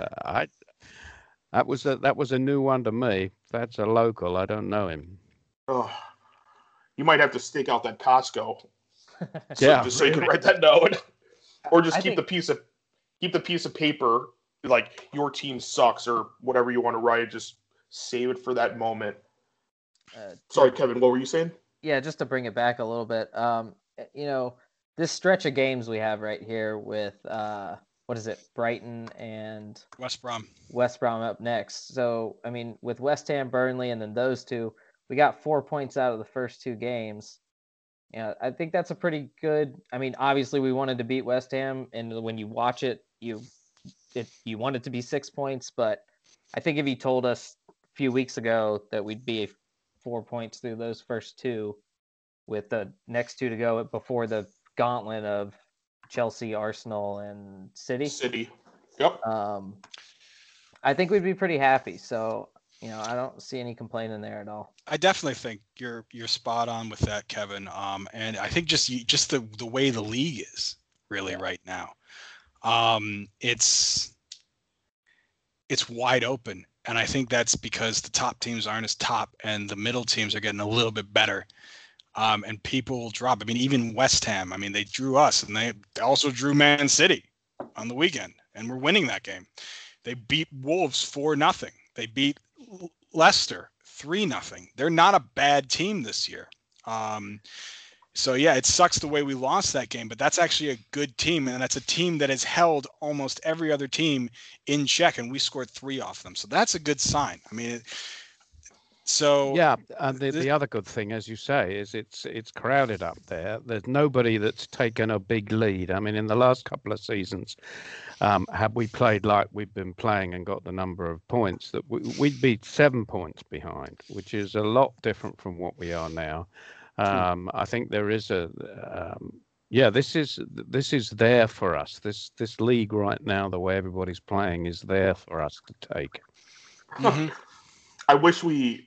that was a new one to me. If that's a local, I don't know him. Oh, you might have to stake out that Costco, so you can write that note. Or just keep the piece of paper, like your team sucks or whatever you want to write. Just save it for that moment. Sorry, Kevin, what were you saying? Yeah, just to bring it back a little bit. This stretch of games we have right here with Brighton and West Brom up next. So I mean, with West Ham, Burnley, and then those two, we got 4 points out of the first two games. Yeah, I think that's a pretty good. I mean, obviously we wanted to beat West Ham, and when you watch it, you want it to be 6 points. But I think if you told us a few weeks ago that we'd be 4 points through those first two, with the next two to go before the gauntlet of Chelsea, Arsenal, and City. Yep. I think we'd be pretty happy. So, I don't see any complaining there at all. I definitely think you're spot on with that, Kevin. And I think just the way the league is really right now, it's wide open, and I think that's because the top teams aren't as top, and the middle teams are getting a little bit better. And people will drop. I mean, even West Ham. I mean, they drew us, and they also drew Man City on the weekend, and we're winning that game. They beat Wolves 4-0. They beat Leicester 3-0. They're not a bad team this year. So yeah, it sucks the way we lost that game, but that's actually a good team, and that's a team that has held almost every other team in check, and we scored 3 off them. So that's a good sign. I mean, yeah, and the other good thing, as you say, is it's crowded up there. There's nobody that's taken a big lead. I mean, in the last couple of seasons, had we played like we've been playing and got the number of points, that we'd be 7 points behind, which is a lot different from what we are now. I think there is this is there for us. This league right now, the way everybody's playing, is there for us to take. Mm-hmm. I wish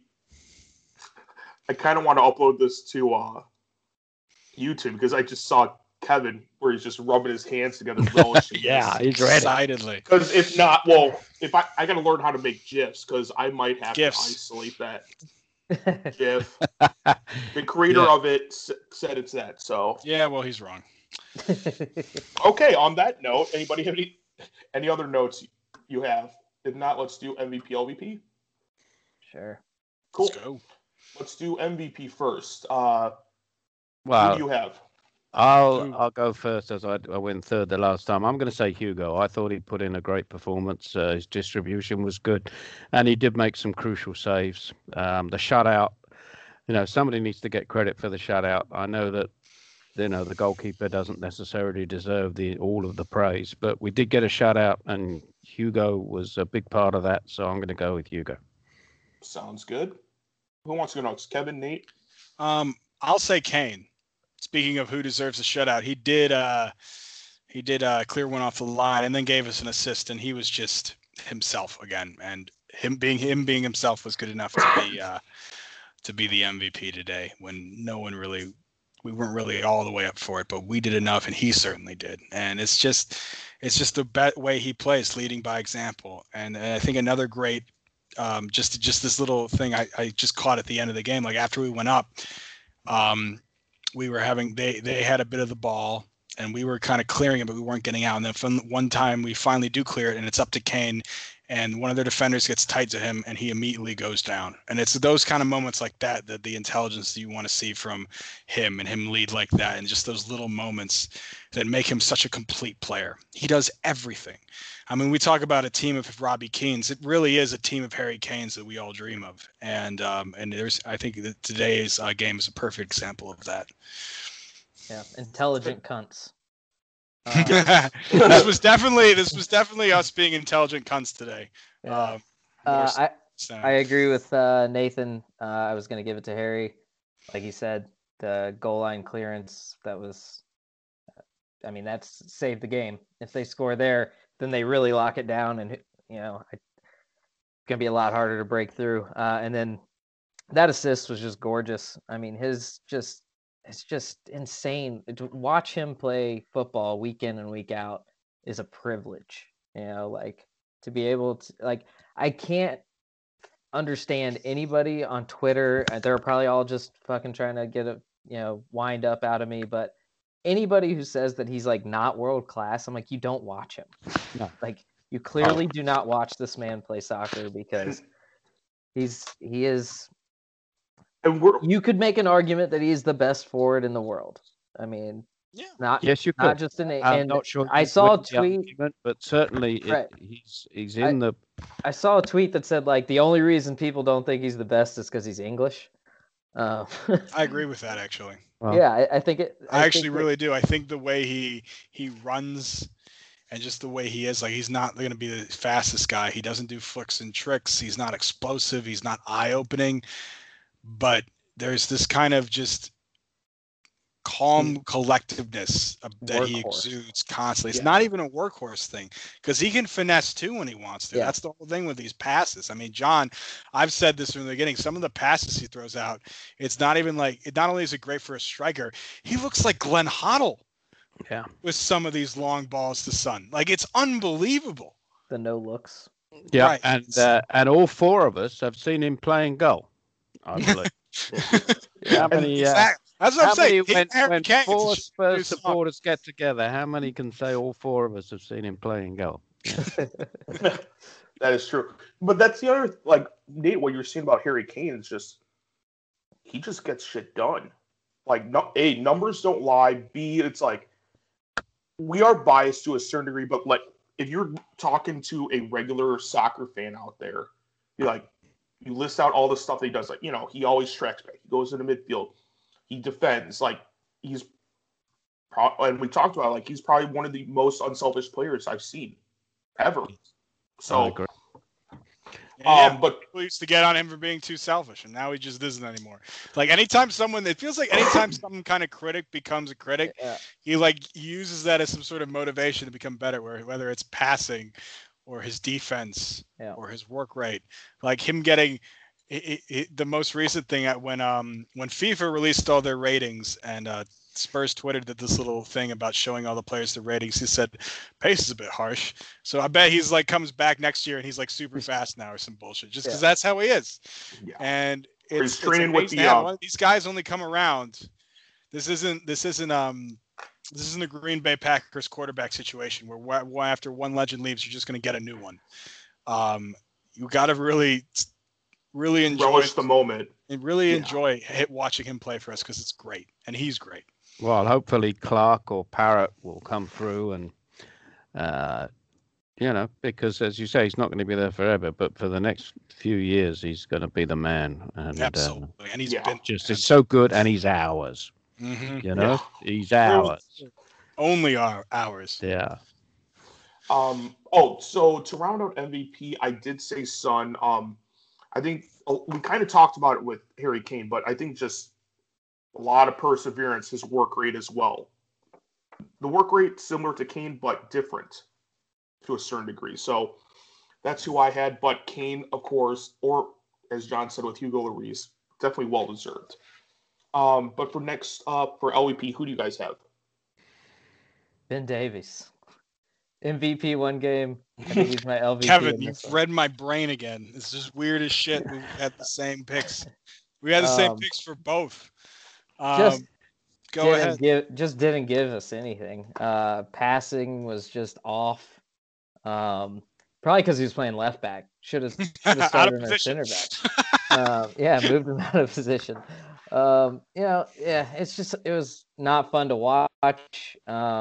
I kind of want to upload this to YouTube because I just saw Kevin where he's just rubbing his hands together. Yeah, he's ready. Excitedly. Because if not, if I got to learn how to make GIFs because I might have to isolate that GIF. The creator of it said it's that. So yeah, well, he's wrong. Okay. On that note, anybody have any other notes you have? If not, let's do MVP LVP. Sure. Cool. Let's go. Let's do MVP first. Well, who do you have? I'll go first as I went third the last time. I'm going to say Hugo. I thought he put in a great performance. His distribution was good, and he did make some crucial saves. The shutout, somebody needs to get credit for the shutout. I know that the goalkeeper doesn't necessarily deserve all of the praise, but we did get a shutout, and Hugo was a big part of that. So I'm going to go with Hugo. Sounds good. Who wants to go next? Kevin, Nate? I'll say Kane. Speaking of who deserves a shutout, he did clear one off the line and then gave us an assist, and he was just himself again. And him being himself was good enough to be the MVP today. When we weren't really all the way up for it, but we did enough, and he certainly did. And it's just the way he plays, leading by example. And I think another great. Just this little thing I just caught at the end of the game. Like after we went up, we were having they had a bit of the ball and we were kind of clearing it, but we weren't getting out. And then from one time we finally do clear it, and it's up to Kane, and one of their defenders gets tight to him, and he immediately goes down. And it's those kind of moments like that the intelligence that you want to see from him, and him lead like that, and just those little moments that make him such a complete player. He does everything. I mean, we talk about a team of Robbie Keanes. It really is a team of Harry Kanes that we all dream of. And I think that today's game is a perfect example of that. Yeah, intelligent cunts. This was definitely us being intelligent cunts today. Yeah. I agree with Nathan. I was going to give it to Harry. Like he said, the goal line clearance, that's saved the game. If they score there, then they really lock it down, and it's going to be a lot harder to break through. And then that assist was just gorgeous. I mean, it's just insane. To watch him play football week in and week out is a privilege. To be able to, I can't understand anybody on Twitter. They're probably all just fucking trying to get wind up out of me, but anybody who says that he's not world class, I'm like, you don't watch him. No. You clearly do not watch this man play soccer, because he is. And you could make an argument that he's the best forward in the world. I mean, yeah, yes, you could. Not just I'm not sure. I saw a tweet, argument, but certainly right. He's in the. I saw a tweet that said the only reason people don't think he's the best is because he's English. I agree with that, actually. Well, yeah, I think it. I actually really do. I think the way he runs, and just the way he is, he's not going to be the fastest guy. He doesn't do flicks and tricks. He's not explosive. He's not eye-opening. But there's this kind of just calm collectiveness that he exudes constantly. It's not even a workhorse thing because he can finesse too when he wants to. That's the whole thing with these passes. I mean, John, I've said this from the beginning. Some of the passes he throws out, it's not even like, it not only is it great for a striker, he looks like Glenn Hoddle with some of these long balls to Son. Like, it's unbelievable. The no looks. Yeah, right. And all four of us have seen him playing goal, I believe. How many? That's what I'm saying. When four Spurs supporters get together, how many can say all four of us have seen him playing goal? That is true. But that's the other, like, Nate, what you're saying about Harry Kane is just, he just gets shit done. Like, no, A, numbers don't lie. B, it's like, we are biased to a certain degree, but, like, if you're talking to a regular soccer fan out there, you're like, you list out all the stuff that he does. Like, you know, he always tracks back. He goes into midfield. He defends. Like, he's and we talked about, like, he's probably one of the most unselfish players I've seen ever. So, but people used to get on him for being too selfish, and now he just isn't anymore. Like, it feels like anytime some kind of critic becomes a critic, he uses that as some sort of motivation to become better, whether it's passing or his defense or his work rate. Like him getting the most recent thing when FIFA released all their ratings and Spurs Twitter did this little thing about showing all the players the ratings. He said pace is a bit harsh, so I bet he's like comes back next year and he's like super fast now or some bullshit just because that's how he is. And it's training with these guys only come around. This isn't a Green Bay Packers quarterback situation where after one legend leaves, you're just going to get a new one. You got to really enjoy relish the moment and really enjoy watching him play for us because it's great and he's great. Well, hopefully Clark or Parrott will come through and, because as you say, he's not going to be there forever, but for the next few years, he's going to be the man. And, absolutely. And he's been it's so good and he's ours. Mm-hmm. He's ours. Only ours. Yeah. So to round out MVP, I did say Son. I think we kind of talked about it with Harry Kane, but I think just a lot of perseverance, his work rate as well. The work rate similar to Kane, but different to a certain degree. So that's who I had. But Kane, of course, or as John said with Hugo Lloris, definitely well deserved. But for next up for LVP, who do you guys have? Ben Davies. MVP one game. I think he's my LVP. Kevin, you've read my brain again. It's just weird as shit. We had the same picks. We had the same picks for both. Go ahead. Didn't give us anything. Passing was just off. Probably because he was playing left back. Should have started in center back. Moved him out of position. It was not fun to watch.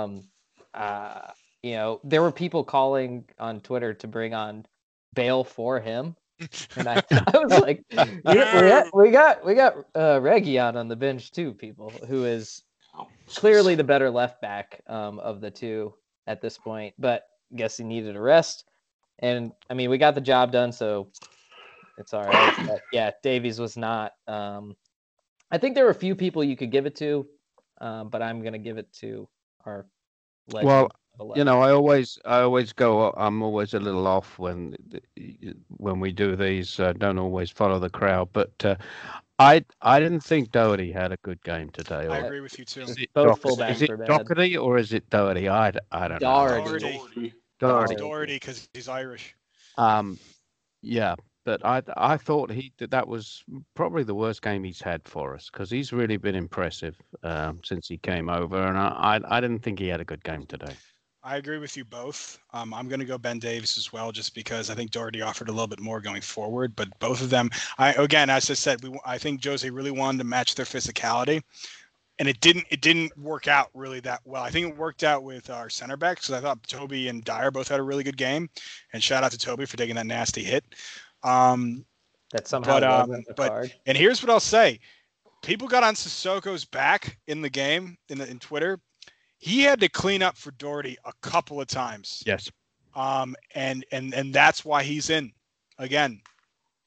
There were people calling on Twitter to bring on Bale for him. And I was like, we got Reggie on the bench too, people, who is clearly the better left back of the two at this point, but guess he needed a rest. And I mean, we got the job done, so it's all right. But yeah, Davies was not. I think there were a few people you could give it to, but I'm going to give it to our legend. Well, I always go. I'm always a little off when we do these. Don't always follow the crowd, but I didn't think Doherty had a good game today. I agree with you too. Is it bad. Doherty or is it Doherty? I don't know. Doherty because he's Irish. Yeah, but I thought that was probably the worst game he's had for us because he's really been impressive since he came over, and I didn't think he had a good game today. I agree with you both. I'm going to go Ben Davies as well, just because I think Doherty offered a little bit more going forward. But both of them, as I said, I think Jose really wanted to match their physicality, and it didn't work out really that well. I think it worked out with our center backs because I thought Toby and Dyer both had a really good game, and shout out to Toby for taking that nasty hit. That somehow wasn't the card. And here's what I'll say: people got on Sissoko's back in the game in Twitter. He had to clean up for Doherty a couple of times. Yes. And that's why he's in. Again,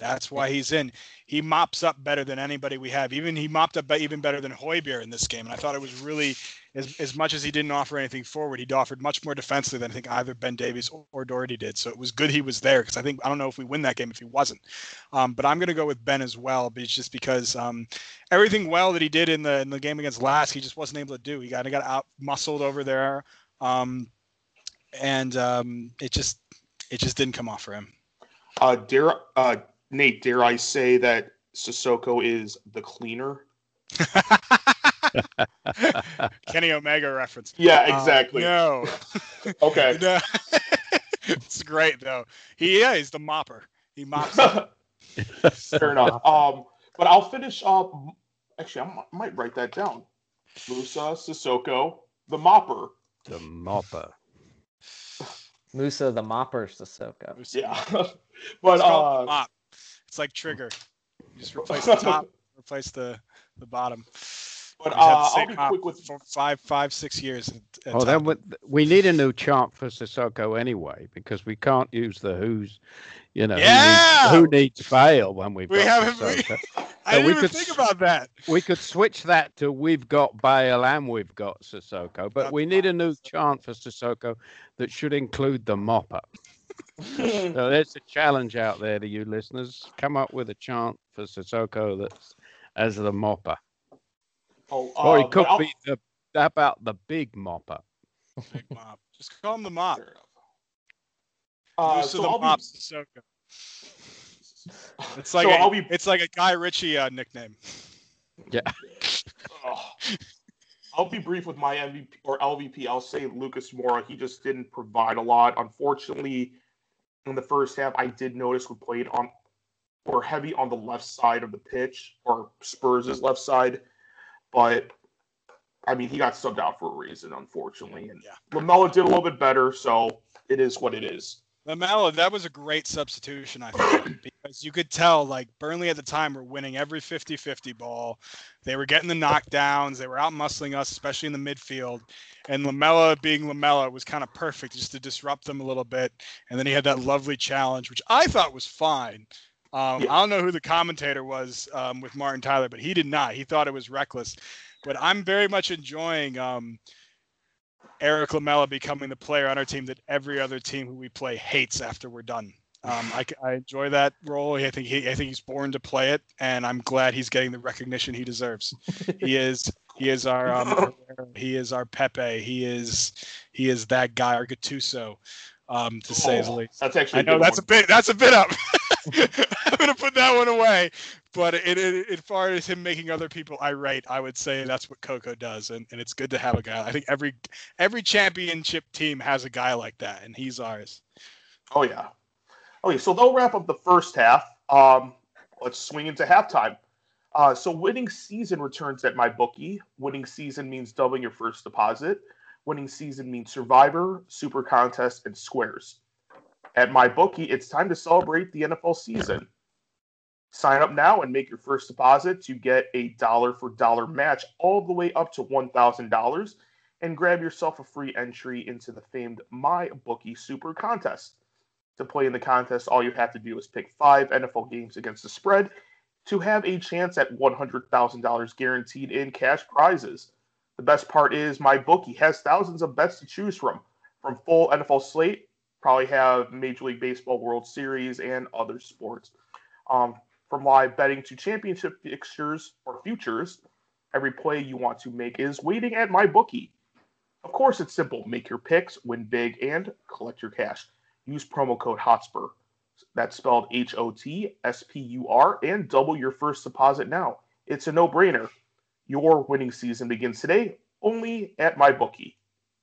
That's why he's in. He mops up better than anybody we have. He mopped up even better than Højbjerg in this game. And I thought it was really, as much as he didn't offer anything forward, he'd offered much more defensively than I think either Ben Davies or Doherty did. So it was good he was there, because I don't know if we win that game if he wasn't. But I'm going to go with Ben as well, but it's just because everything well that he did in the game against Lask, he just wasn't able to do. He got out muscled over there, and it just didn't come off for him. Nate, dare I say that Sissoko is the cleaner? Kenny Omega reference. Yeah, exactly. No. Okay. No. It's great though. He's the mopper. He mops up. Fair enough. But I'll finish up. Actually, I might write that down. Musa, Sissoko, the mopper. The mopper. Musa the Mopper Sissoko. Yeah. But mop. It's like Trigger. You just replace the top, replace the bottom. But I'll be quick with for 5-6 years. We need a new chant for Sissoko anyway, because we can't use the who's. Yeah! Who needs bail when we haven't. Sissoko. I didn't even think about that. We could switch that to we've got Bale and we've got Sissoko, but we need a new chant for Sissoko that should include the mopper. So there's a challenge out there to you listeners. Come up with a chant for Sissoko that's as the mopper. Or he could be about the big mopper. Big mop. Just call him the mop. Sissoko. It's like it's like a Guy Ritchie nickname. Yeah. I'll be brief with my MVP or LVP. I'll say Lucas Moura. He just didn't provide a lot. Unfortunately, in the first half, I did notice we played heavy on the left side of the pitch, or Spurs' left side. But I mean, he got subbed out for a reason, unfortunately. And Lamela did a little bit better, so it is what it is. Lamela, that was a great substitution, I thought, because you could tell, like, Burnley at the time were winning every 50-50 ball. They were getting the knockdowns. They were out-muscling us, especially in the midfield. And Lamela, being Lamela, was kind of perfect just to disrupt them a little bit. And then he had that lovely challenge, which I thought was fine. I don't know who the commentator was with Martin Tyler, but he did not. He thought it was reckless. But I'm very much enjoying Eric Lamela becoming the player on our team that every other team who we play hates after we're done. I enjoy that role. I think he's born to play it, and I'm glad he's getting the recognition he deserves. He is our he is our Pepe. He is that guy, our Gattuso, to say the least. That's actually. I know that's a bit up. I'm gonna put that one away. But as far as him making other people irate, I would say that's what Coco does, and it's good to have a guy. I think every championship team has a guy like that, and he's ours. Oh yeah. Okay, so they'll wrap up the first half. Let's swing into halftime. So winning season returns at MyBookie. Winning season means doubling your first deposit. Winning season means Survivor, Super Contest, and Squares. At MyBookie, it's time to celebrate the NFL season. Sign up now and make your first deposit to get a dollar-for-dollar match all the way up to $1,000, and grab yourself a free entry into the famed MyBookie Super Contest. To play in the contest, all you have to do is pick 5 NFL games against the spread to have a chance at $100,000 guaranteed in cash prizes. The best part is MyBookie has thousands of bets to choose from full NFL slate, probably have Major League Baseball World Series and other sports. From live betting to championship fixtures or futures, every play you want to make is waiting at MyBookie. Of course, it's simple. Make your picks, win big, and collect your cash. Use promo code HOTSPUR. That's spelled HOTSPUR, and double your first deposit now. It's a no-brainer. Your winning season begins today, only at MyBookie.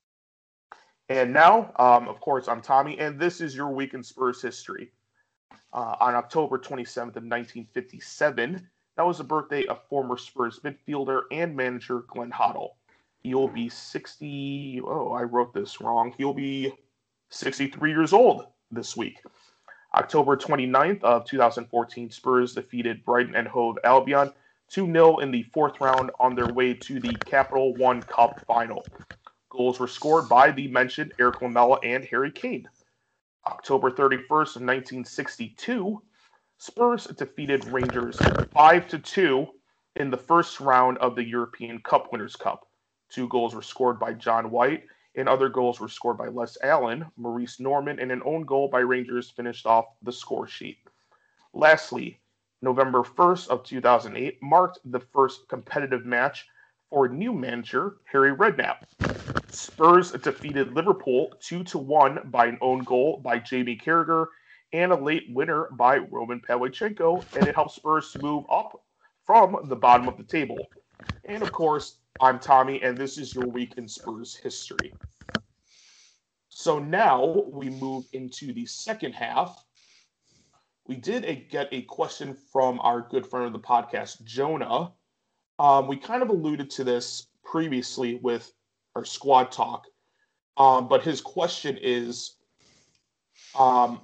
And now, of course, I'm Tommy, and this is your week in Spurs history. On October 27th of 1957, that was the birthday of former Spurs midfielder and manager Glenn Hoddle. He'll be 60. Oh, I wrote this wrong. He'll be 63 years old this week. October 29th of 2014, Spurs defeated Brighton and Hove Albion 2-0 in the fourth round on their way to the Capital One Cup final. Goals were scored by the mentioned Eric Lamela and Harry Kane. October 31st of 1962, Spurs defeated Rangers 5-2 in the first round of the European Cup Winners' Cup. 2 goals were scored by John White, and other goals were scored by Les Allen, Maurice Norman, and an own goal by Rangers finished off the score sheet. Lastly, November 1st of 2008 marked the first competitive match for new manager Harry Redknapp. Spurs defeated Liverpool 2-1 by an own goal by Jamie Carragher and a late winner by Roman Pavlyuchenko, and it helped Spurs to move up from the bottom of the table. And of course, I'm Tommy, and this is your week in Spurs history. So now we move into the second half. We did get a question from our good friend of the podcast, Jonah. We kind of alluded to this previously with our squad talk, but his question is, what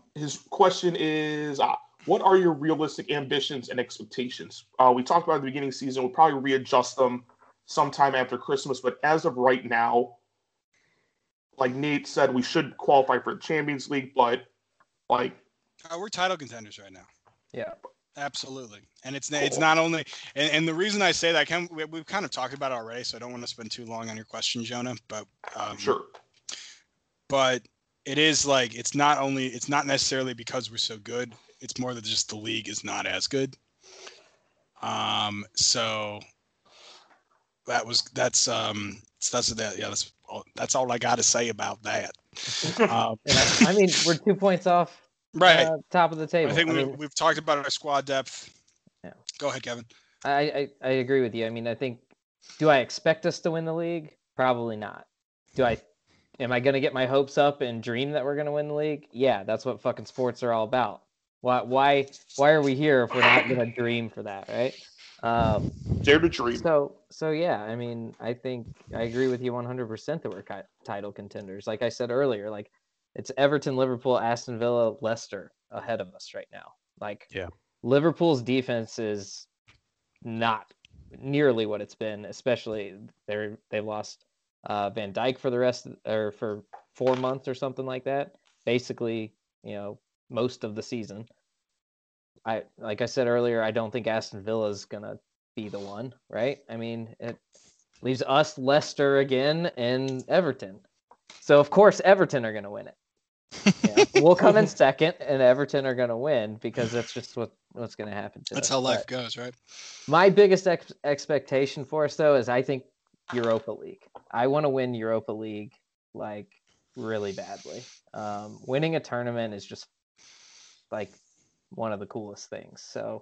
are your realistic ambitions and expectations? We talked about at the beginning of the season. We'll probably readjust them sometime after Christmas, but as of right now, like Nate said, we should qualify for the Champions League, but we're title contenders right now. Yeah, absolutely. And it's not only, and the reason I say that, we've kind of talked about it already, so I don't want to spend too long on your question, Jonah. But sure. But it is it's not necessarily because we're so good. It's more that just the league is not as good. So that's all I got to say about that. I mean, we're 2 points off. Right, top of the table. I think we've talked about our squad depth. Yeah. Go ahead, Kevin. I agree with you. I mean, I think, do I expect us to win the league? Probably not. Am I going to get my hopes up and dream that we're going to win the league? Yeah, that's what fucking sports are all about. Why are we here if we're not going to dream for that, right? Dare to dream. So yeah, I mean, I think I agree with you 100% that we're title contenders. Like I said earlier, it's Everton, Liverpool, Aston Villa, Leicester ahead of us right now. Yeah. Liverpool's defense is not nearly what it's been, especially they lost Van Dijk for 4 months or something like that. Basically, most of the season. Like I said earlier, I don't think Aston Villa is gonna be the one, right? I mean, it leaves us, Leicester again, and Everton. So of course Everton are gonna win it. Yeah. We'll come in second, and Everton are gonna win because that's just what's gonna happen to us. That's how life goes, right? My biggest expectation for us, though, is I think Europa League. I want to win Europa League really badly. Winning a tournament is just one of the coolest things. So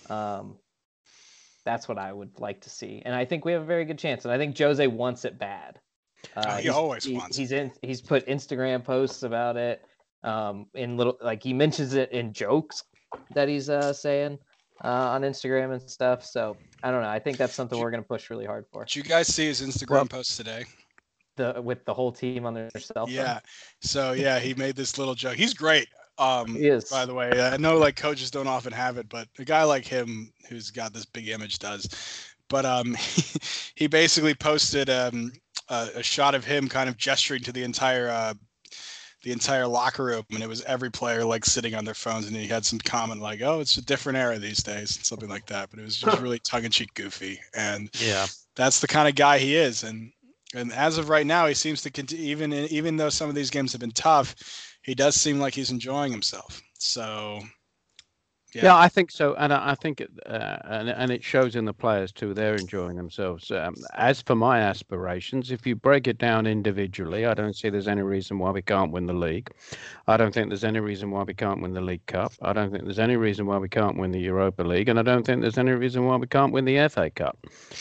that's what I would like to see, and I think we have a very good chance. And I think Jose wants it bad. He always wants it. He's put Instagram posts about it. In little he mentions it in jokes that he's saying on Instagram and stuff. So I don't know. I think that's something we're going to push really hard for. Did you guys see his Instagram post today? With the whole team on their cell phone. Yeah. So yeah, he made this little joke. He's great. He is. By the way, I know coaches don't often have it, but a guy like him who's got this big image does. But he basically posted a shot of him kind of gesturing to the entire locker room, and it was every player sitting on their phones, and he had some comment "Oh, it's a different era these days," something like that. But it was just really tongue-in-cheek, goofy, and yeah, that's the kind of guy he is. And as of right now, he seems to continue, even though some of these games have been tough, he does seem like he's enjoying himself. So. Yeah, I think so, and I think and it shows in the players too. They're enjoying themselves. As for my aspirations, if you break it down individually, I don't see there's any reason why we can't win the league. I don't think there's any reason why we can't win the League Cup. I don't think there's any reason why we can't win the Europa League, and I don't think there's any reason why we can't win the FA Cup.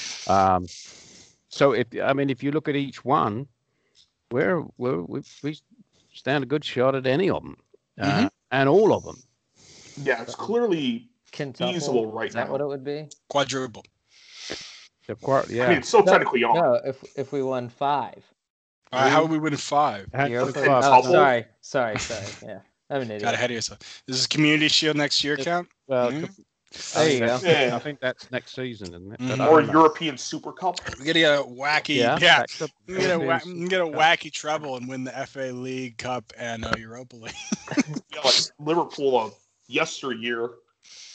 So if you look at each one, we stand a good shot at any of them, and all of them. Yeah, it's clearly feasible right now. Is that what it would be? Quadruple. Yeah. I mean, it's still technically on. No, if we won 5. How would we win 5? Sorry. Yeah, I'm an idiot. Got ahead of yourself. Does this Community Shield next year count? Well, there you go. I think that's next season, isn't it? Mm-hmm. Or European Super Cup. We get a wacky, we get a wacky treble and win the FA League Cup and Europa League. Liverpool of yesteryear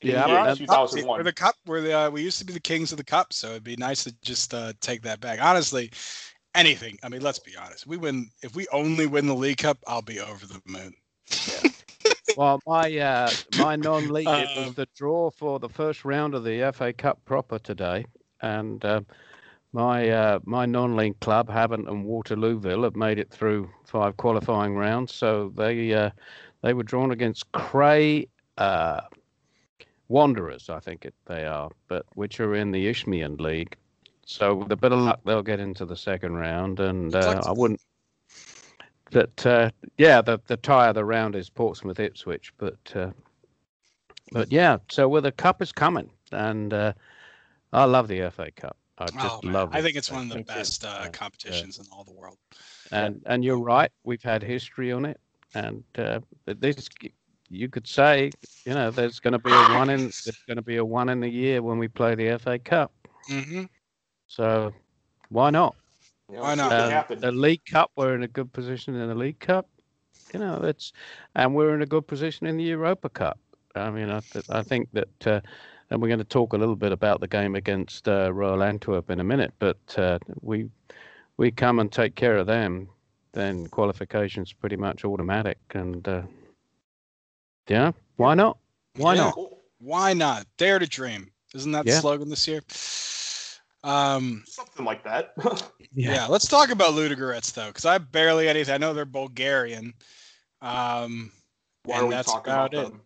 Yeah, 88, and 2001. We're the cup. We used to be the kings of the cup, so it'd be nice to just take that back. Honestly, anything. I mean, let's be honest. If we only win the League Cup, I'll be over the moon. Well, my non-league it was the draw for the first round of the FA Cup proper today, and my non-league club, Havant and Waterlooville, have made it through 5 qualifying rounds. So they were drawn against Cray Wanderers, I think they are, but which are in the Isthmian League. So with a bit of luck, they'll get into the second round, and I wouldn't. But the tie of the round is Portsmouth Ipswich, but yeah. So the cup is coming, and I love the FA Cup. I just love it. I think it's one of the best competitions in all the world. And you're right. We've had history on it, and this you could say, there's going to be a one in the year when we play the FA Cup. Mm-hmm. So why not? Why not? The League Cup, we're in a good position in the League Cup. And we're in a good position in the Europa Cup. I mean, I think that, and we're going to talk a little bit about the game against Royal Antwerp in a minute. But we come and take care of them, then qualification's pretty much automatic. And why not? Why not? Why not? Dare to dream. Isn't that the slogan this year? Something like that. Yeah, let's talk about Ludogorets though, because I barely anything. I know they're Bulgarian. Why are we talking about them?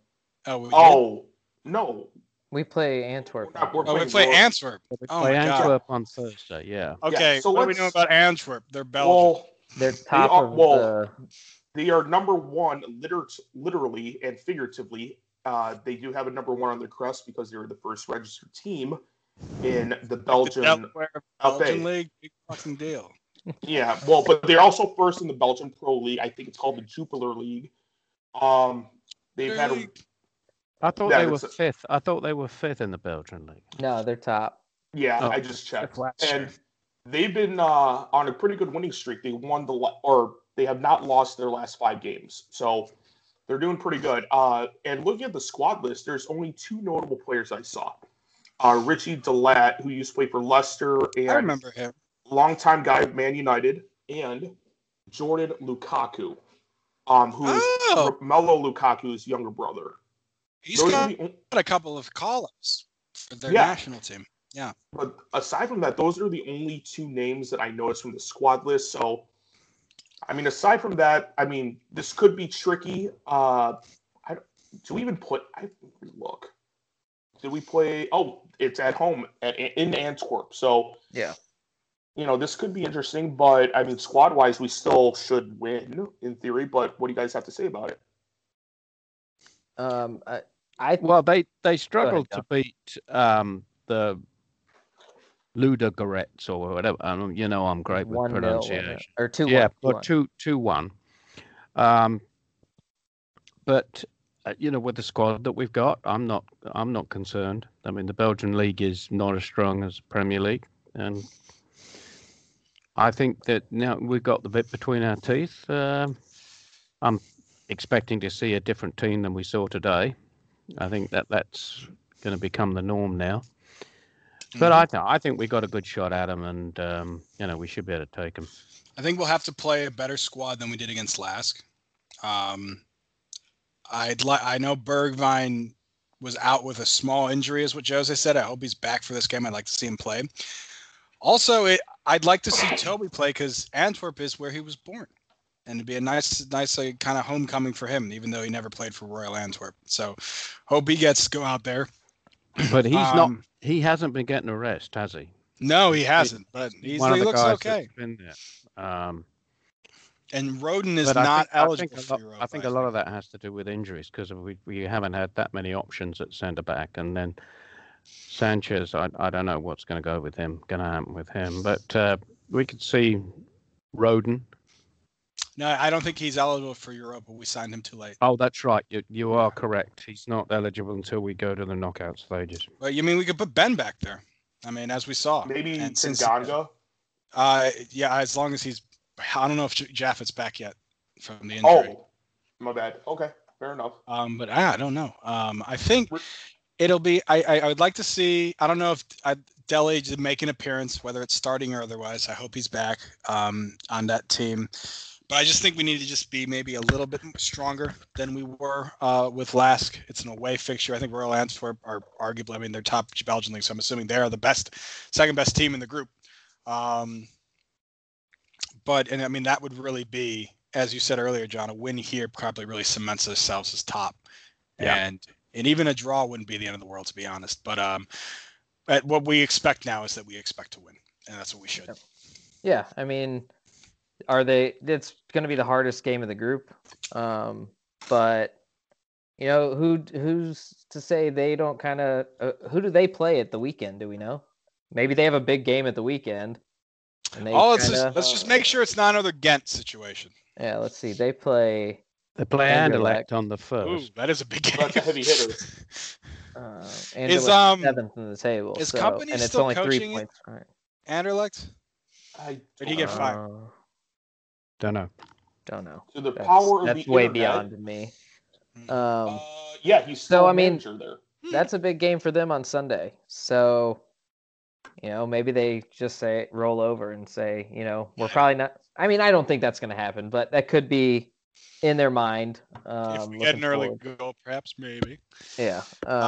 No. We play Antwerp. We play Antwerp. We play Antwerp on Thursday. Yeah. Okay. Yeah, so what do we know about Antwerp? They're Belgian. Well, they're top they are number one, literally and figuratively. They do have a number one on their crest because they were the first registered team in the Belgian League. Big fucking deal. Yeah, well, but they're also first in the Belgian Pro League. I think it's called the Jupiler League. They've had. I thought they were fifth. I thought they were fifth in the Belgian League. No, they're top. Yeah, I just checked, and they've been on a pretty good winning streak. They won they have not lost their last 5 games, so they're doing pretty good. And looking at the squad list, there's only 2 notable players I saw. Richie Delat, who used to play for Leicester, and I remember him, longtime guy of Man United, and Jordan Lukaku, who's Romelu Lukaku's younger brother. He's got a couple of call-ups for their national team. Yeah. But aside from that, those are the only 2 names that I noticed from the squad list. So, I mean, aside from that, I mean, this could be tricky. Do we even look? Did we play? Oh, it's at home in Antwerp. So, yeah. This could be interesting. But, I mean, squad-wise, we still should win in theory. But what do you guys have to say about it? They struggled to beat the Ludogorets or whatever. I'm great with pronunciation. Or 2-1. Yeah, or 2-1. But with the squad that we've got, I'm not concerned. I mean, the Belgian league is not as strong as the Premier League, and I think that now we've got the bit between our teeth. I'm expecting to see a different team than we saw today. I think that's going to become the norm now. But I think we got a good shot at them, and we should be able to take them. I think we'll have to play a better squad than we did against Lask. I know Bergwijn was out with a small injury, is what Jose said. I hope he's back for this game. I'd like to see him play. Also, I'd like to see Toby play because Antwerp is where he was born. And it'd be a nice kind of homecoming for him, even though he never played for Royal Antwerp. So hope he gets to go out there. But he's not. He hasn't been getting a rest, has he? No, he hasn't. But he looks okay. Been there. And Roden is not eligible for Europa. I think a lot of that has to do with injuries because we haven't had that many options at centre back, and then Sanchez. I don't know what's going to happen with him, but we could see Roden. No, I don't think he's eligible for Europa. We signed him too late. Oh, that's right. You are correct. He's not eligible until we go to the knockout stages. Well, you mean we could put Ben back there? I mean, as we saw. Maybe Tanganga? Yeah, as long as he's... I don't know if Jaffet's back yet from the injury. Oh, my bad. Okay, fair enough. But I don't know. I think It'll be. I would like to see. I don't know if Dele to make an appearance, whether it's starting or otherwise. I hope he's back on that team. But I just think we need to just be maybe a little bit stronger than we were with Lask. It's an away fixture. I think Royal Antwerp are arguably, I mean, they're top Belgian league, so I'm assuming they are the second best team in the group. But I mean, that would really be, as you said earlier, John, a win here probably really cements ourselves as top. Yeah. And even a draw wouldn't be the end of the world, to be honest. But what we expect now is that we expect to win, and that's what we should. Yeah, I mean, it's going to be the hardest game of the group. But you know, who's to say they don't kind of who do they play at the weekend? Do we know? Maybe they have a big game at the weekend. And let's just make sure it's not another Ghent situation. Yeah, let's see. They play Anderlecht on the first. Ooh, that is a big game. That's a heavy hitter. Is seventh in the table. Is Company and it's still only coaching 3 points. Right. Anderlecht? Did he get fired? Don't know. So the power of that's the way internet, beyond me. Yeah, he's still I mean, manager there. That's a big game for them on Sunday. So, you know, maybe they just roll over and say, you know, we're probably not. I mean, I don't think that's going to happen, but that could be in their mind. If we get an early goal, perhaps, maybe. Yeah.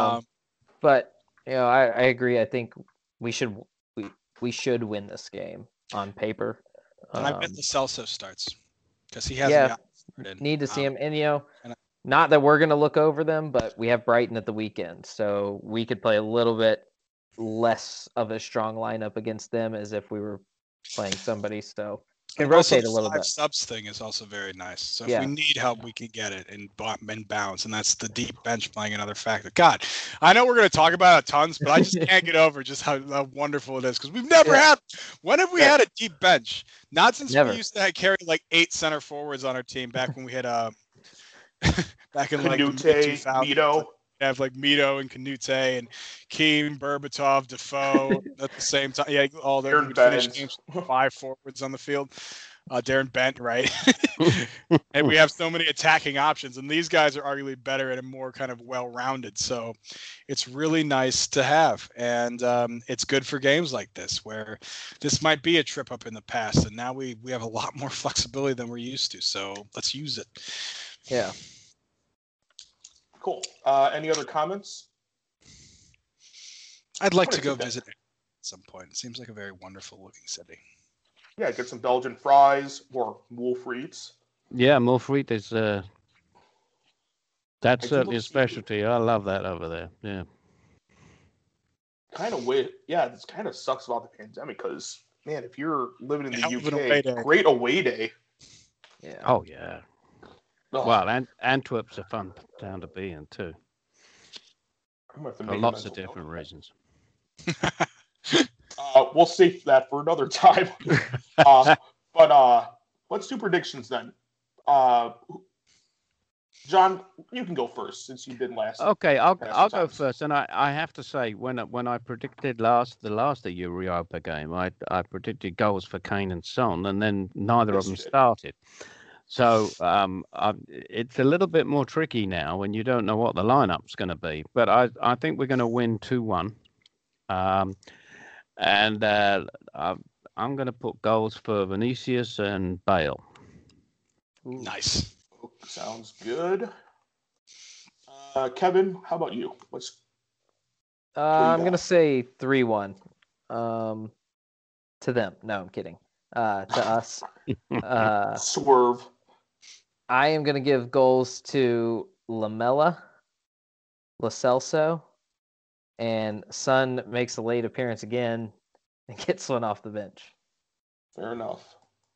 But you know, I agree. I think we should win this game on paper. And I bet the Celso starts because he hasn't started. Need to see him. And you know, not that we're going to look over them, but we have Brighton at the weekend, so we could play a little bit less of a strong lineup against them as if we were playing somebody. So can rotate a little bit. Subs thing is also very nice. So if we need help, we can get it in bounds, and that's the deep bench playing another factor. God, I know we're going to talk about it tons, but I just can't get over just how wonderful it is because we've never had. When have we had a deep bench? Not since we used to carry like 8 center forwards on our team back when we had back in Canute, like the 2000s. Mito. Have like Mito and Canute and Keane, Berbatov, Defoe at the same time. Yeah, all their finished games, 5 forwards on the field. Darren Bent, right? And we have so many attacking options, and these guys are arguably better and more kind of well-rounded. So it's really nice to have, and it's good for games like this where this might be a trip up in the past, and now we have a lot more flexibility than we're used to. So let's use it. Yeah. Cool. Any other comments? I'd like to go visit at some point. It seems like a very wonderful looking city. Yeah, get some Belgian fries or Wolfrieds. Yeah, Wolfried is that's certainly a specialty. I love that over there. Yeah. This kind of sucks about the pandemic because, man, if you're living in the UK, great away day. Yeah. Oh yeah. Oh. Well, Antwerp's a fun town to be in too. For lots of different reasons. We'll save that for another time. But let's do predictions then. John, you can go first since you did last. Okay, I'll go first. And I have to say, when I predicted the last Europa game, I predicted goals for Kane and Son, and then neither of them started. So it's a little bit more tricky now when you don't know what the lineup's going to be. But I think we're going to win 2-1. And I'm going to put goals for Vinicius and Bale. Ooh. Nice. Sounds good. Kevin, how about you? I'm going to say 3-1 to them. No, I'm kidding. To us. Swerve. I am going to give goals to Lamela, Lo Celso, and Son makes a late appearance again and gets one off the bench. Fair enough.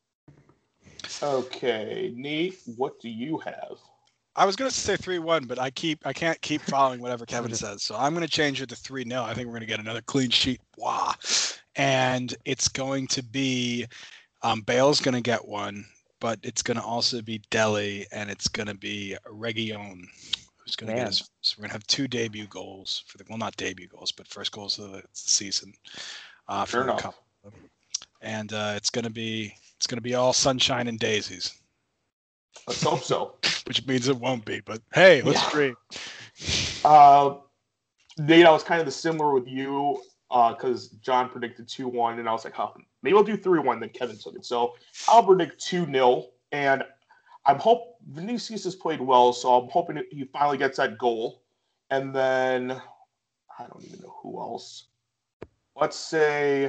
Okay, Nate, what do you have? I was going to say 3-1, but I can't keep following whatever Kevin says. So I'm going to change it to 3-0. I think we're going to get another clean sheet. Wow. And it's going to be Bale's going to get one, but it's going to also be Dele, and it's going to be Reguilón who's going to get us. So we're going to have 2 debut goals not debut goals, but first goals of the season. Fair enough. Couple. And it's going to be all sunshine and daisies. Let's hope so. Which means it won't be, but hey, let's dream. Nate, I was kind of similar with you because John predicted 2-1, and I was like, huh, maybe I'll do 3-1. Then Kevin took it. So I'll predict 2-0, and Vinicius has played well, so I'm hoping he finally gets that goal. And then I don't even know who else. Let's say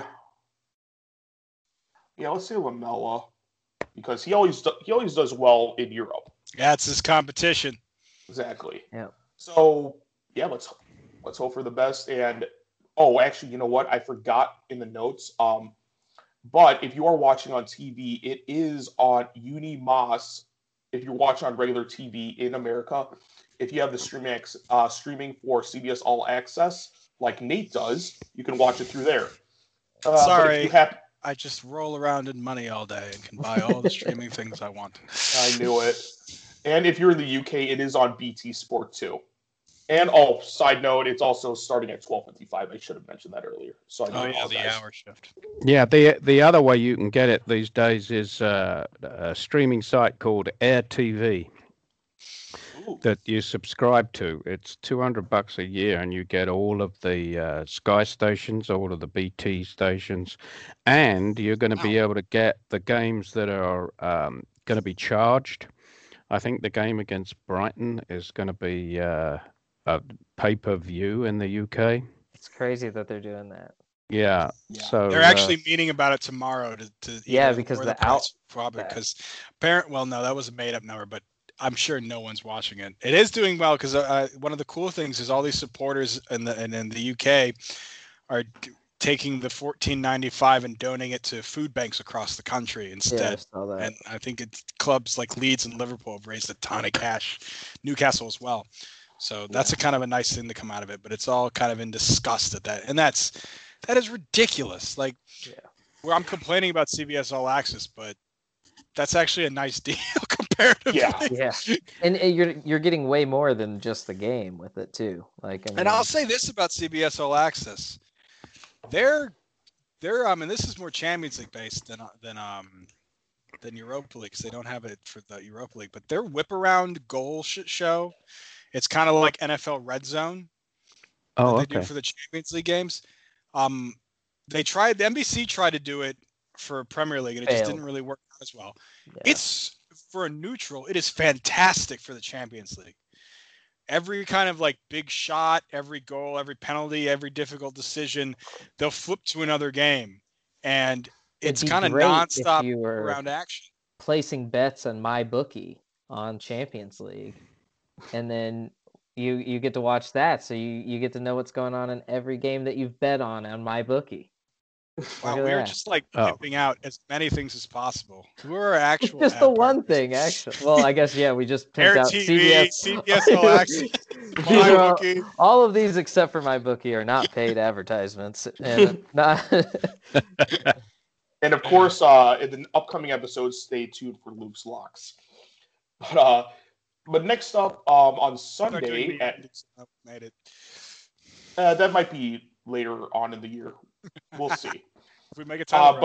Lamela, because he always does well in Europe. Yeah, it's his competition. Exactly. Yeah. So yeah, let's hope for the best. And actually, you know what? I forgot in the notes. But if you are watching on TV, it is on Unimas. If you're watching on regular TV in America, if you have the streaming for CBS All Access, like Nate does, you can watch it through there. Sorry, I just roll around in money all day and can buy all the streaming things I want. I knew it. And if you're in the UK, it is on BT Sport too. And side note, it's also starting at 12:55. I should have mentioned that earlier. So the hour shift. Yeah, the other way you can get it these days is a streaming site called Air TV that you subscribe to. It's $200 a year, and you get all of the Sky stations, all of the BT stations, and you're going to be able to get the games that are going to be charged. I think the game against Brighton is going to be a pay-per-view in the UK. It's crazy that they're doing that. Yeah. So they're actually meeting about it tomorrow to because because that was a made-up number, but I'm sure no one's watching it. It is doing well because one of the cool things is all these supporters in the UK are taking the $14.95 and donating it to food banks across the country instead. Yeah, and I think it's clubs like Leeds and Liverpool have raised a ton of cash, Newcastle as well. So that's a kind of a nice thing to come out of it, but it's all kind of in disgust at that. And that is ridiculous. Like, where I'm complaining about CBS All Access, but that's actually a nice deal comparatively. Yeah. And you're getting way more than just the game with it too. And I'll say this about CBS All Access. They're this is more Champions League based than Europa League, because they don't have it for the Europa League, but their whip around goal show, it's kind of like NFL Red Zone. They do for the Champions League games. The NBC tried to do it for Premier League, and it just didn't really work out as well. Yeah. It's for a neutral. It is fantastic for the Champions League. Every kind of like big shot, every goal, every penalty, every difficult decision, they'll flip to another game, and it's kind of nonstop around action. Placing bets on MyBookie on Champions League, and then you get to watch that, so you get to know what's going on in every game that you've bet on MyBookie. Wow, we're just like pimping out as many things as possible. We're actual just the one thing, actually. Well, I guess we just pimped out CBS All Access, MyBookie. All of these except for MyBookie are not paid advertisements, and not. And of course, in the upcoming episodes, stay tuned for Luke's locks. But next up on Sunday, that might be later on in the year. We'll see. If we make a title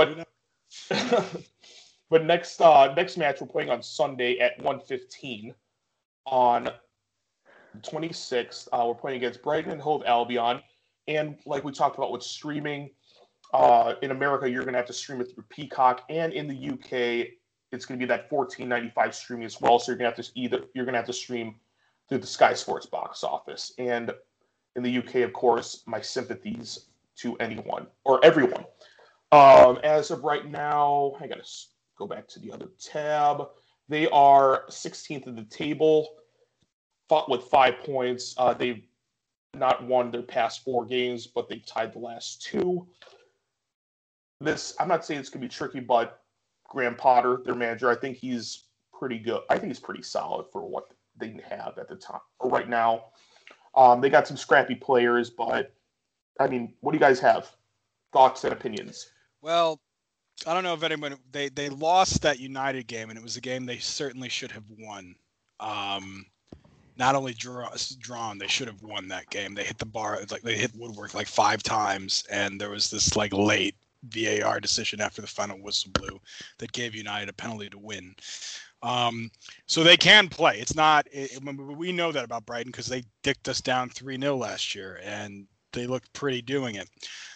but next match we're playing on Sunday at 1:15 on the 26th. We're playing against Brighton and Hove Albion, and like we talked about with streaming, in America you're going to have to stream it through Peacock, and in the UK it's going to be that $14.95 streaming as well. So you're going to have to stream through the Sky Sports box office, and in the UK, of course, my sympathies to anyone or everyone. As of right now, I got to go back to the other tab. They are 16th in the table, fought with 5 points. They've not won their past 4 games, but they've tied the last 2. I'm not saying it's going to be tricky, but Graham Potter, their manager, I think he's pretty good. I think he's pretty solid for what they have at the time or right now. They got some scrappy players, but I mean, what do you guys have? Thoughts and opinions? Well, I don't know if anyone they lost that United game, and it was a game they certainly should have won. Not only drawn, they should have won that game. They hit the bar, like they hit woodwork like 5 times, and there was this like late VAR decision after the final whistle blew that gave United a penalty to win. So they can play. It's not. We know that about Brighton because they dicked us down 3-0 last year, and they looked pretty doing it.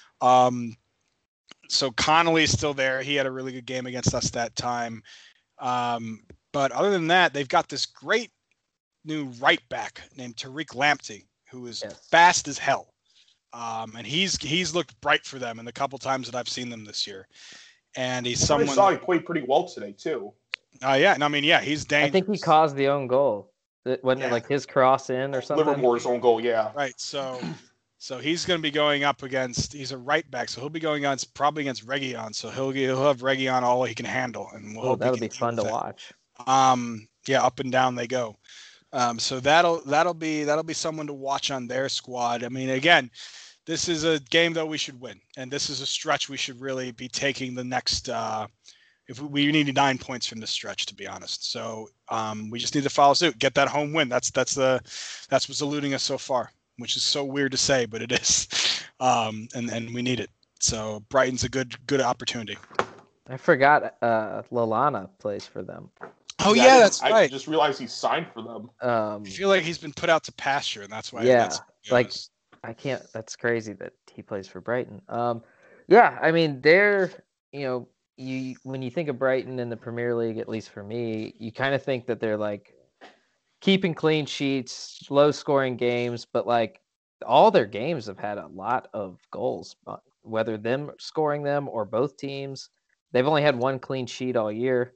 So Connolly's still there. He had a really good game against us that time. But other than that, they've got this great new right back named Tariq Lamptey, who is fast as hell. And he's looked bright for them in the couple times that I've seen them this year. And he's someone. I saw he played pretty well today too. Yeah, and I mean, yeah, he's dangerous. I think he caused the own goal. Wasn't it like his cross in or something? Livermore's own goal, yeah. Right. So he's going to be going up against. He's a right back, so he'll be going on probably against Reguilon. So he'll have Reguilon all he can handle, and that'll be fun to watch. Yeah, up and down they go. So that'll be someone to watch on their squad. I mean, again, this is a game that we should win, and this is a stretch we should really be taking the next. If we need 9 points from this stretch, to be honest. So we just need to follow suit, get that home win. That's what's eluding us so far, which is so weird to say, but it is. And we need it. So Brighton's a good opportunity. I forgot Lallana plays for them. Oh yeah, that's right. I just realized he signed for them. I feel like he's been put out to pasture, and that's why. Yeah, I can't. That's crazy that he plays for Brighton. Yeah, I mean they're when you think of Brighton in the Premier League, at least for me, you kind of think that they're like keeping clean sheets, low scoring games, but like all their games have had a lot of goals, whether them scoring them or both teams. They've only had one clean sheet all year.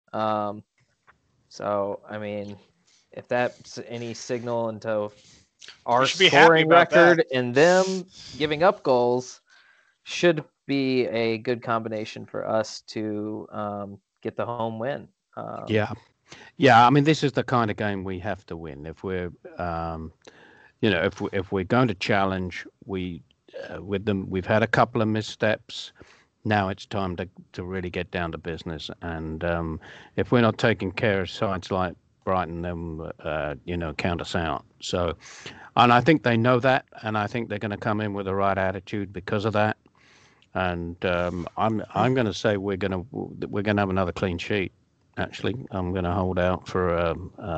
So, I mean, if that's any signal into our scoring record and them giving up goals, should be a good combination for us to get the home win. Yeah. I mean, this is the kind of game we have to win. If we're, if we're going to challenge, with them, we've had a couple of missteps. Now it's time to really get down to business. And if we're not taking care of sides like Brighton, then count us out. So, and I think they know that, and I think they're going to come in with the right attitude because of that. And I'm going to say we're going to have another clean sheet. Actually, I'm going to hold out for a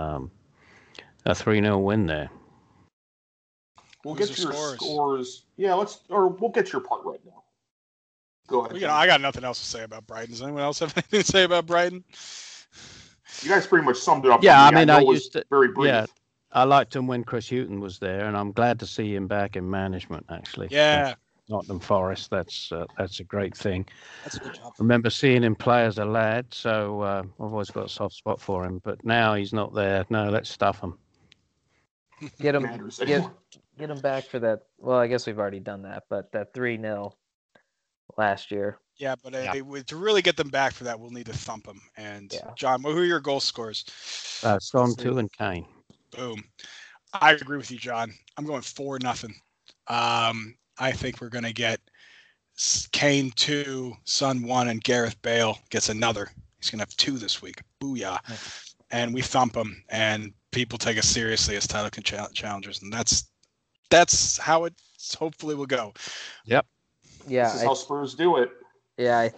3-0 win there. We'll get your scores. Yeah, we'll get your part right now. Go ahead. I got nothing else to say about Brighton. Does anyone else have anything to say about Brighton? You guys pretty much summed it up. Yeah, I mean, I used to. Very brief. Yeah, I liked him when Chris Hughton was there, and I'm glad to see him back in management. Actually, yeah. Nottingham Forest. That's a great thing. That's a good job. Remember seeing him play as a lad, so I've always got a soft spot for him. But now he's not there. No, let's stuff him. Get him back for that. Well, I guess we've already done that, but that 3-0 last year. Yeah, but to really get them back for that, we'll need to thump them. And John, who are your goal scorers? Son, 2, and Kane. Boom. I agree with you, John. I'm going 4-0. I think we're going to get Kane 2, Son 1, and Gareth Bale gets another. He's going to have 2 this week. Booyah. Nice. And we thump them, and people take us seriously as title challengers. And that's how it hopefully will go. Yep. Yeah. This is how Spurs do it. Yeah, I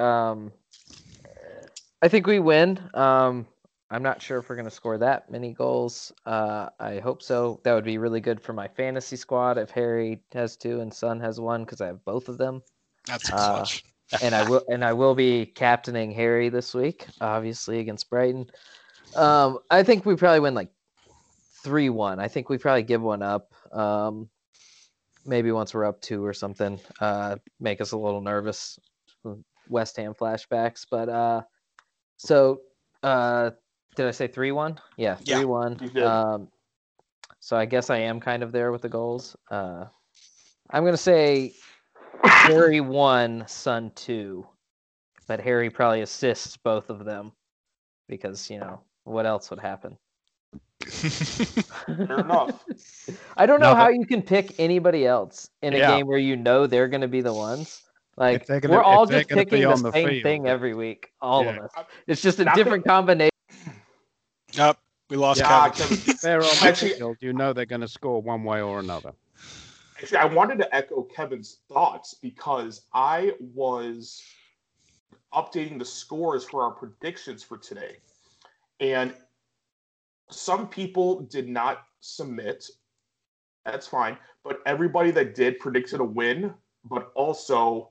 think we win. I'm not sure if we're going to score that many goals. I hope so. That would be really good for my fantasy squad if Harry has 2 and Son has 1 because I have both of them. That's clutch. And I will be captaining Harry this week, obviously against Brighton. I think we probably win like 3-1. I think we probably give one up. Maybe once we're up 2 or something. Make us a little nervous. West Ham flashbacks, but did I say 3-1? Yeah, 3-1. So I guess I am kind of there with the goals. I'm going to say Harry 1, Son 2, but Harry probably assists both of them because, what else would happen? Fair enough. I don't know how you can pick anybody else in a game where they're going to be the ones. Like we're all just picking the same thing every week. All of us. It's just a different combination. Yep, we lost Kevin. They're on the field. They're going to score one way or another. Actually, I wanted to echo Kevin's thoughts because I was updating the scores for our predictions for today. And some people did not submit. That's fine. But everybody that did predicted a win, but also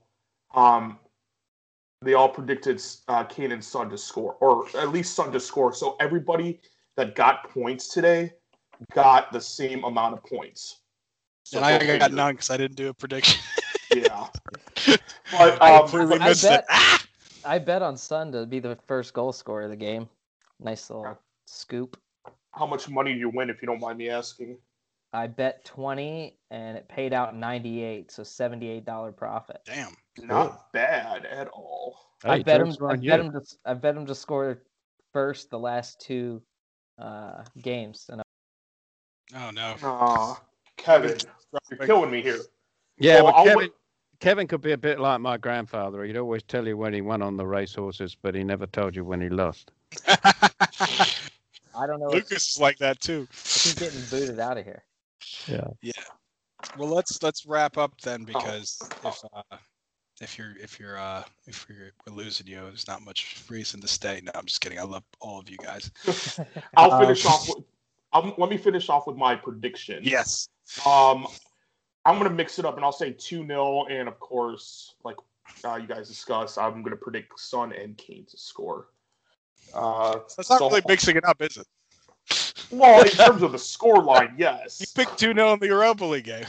they all predicted Kane and Son to score, or at least Son to score. So everybody that got points today got the same amount of points. So and I got none because I didn't do a prediction. Yeah. But I completely missed it. I bet on Son to be the first goal scorer of the game. Nice little scoop. How much money do you win, if you don't mind me asking? I bet 20 and it paid out 98, so $78 profit. Damn. Not bad at all. Hey, I bet jokes on you. him to score first the last two games. And Oh no. Aw, Kevin, you're killing me here. Yeah, Well, but Kevin could be a bit like my grandfather. He'd always tell you when he won on the racehorses, but he never told you when he lost. I don't know Lucas is like that too. if he's getting booted out of here. Yeah. Yeah. Well, let's wrap up then, because if we're losing you, there's not much reason to stay. No, I'm just kidding. I love all of you guys. I'll finish off with. Let me finish off with my prediction. Yes. I'm going to mix it up, and I'll say 2-0, and of course, like you guys discussed, I'm going to predict Son and Kane to score. That's not really mixing it up, is it? Well, in terms of the score line, yes. You picked 2-0 in the Europa League game.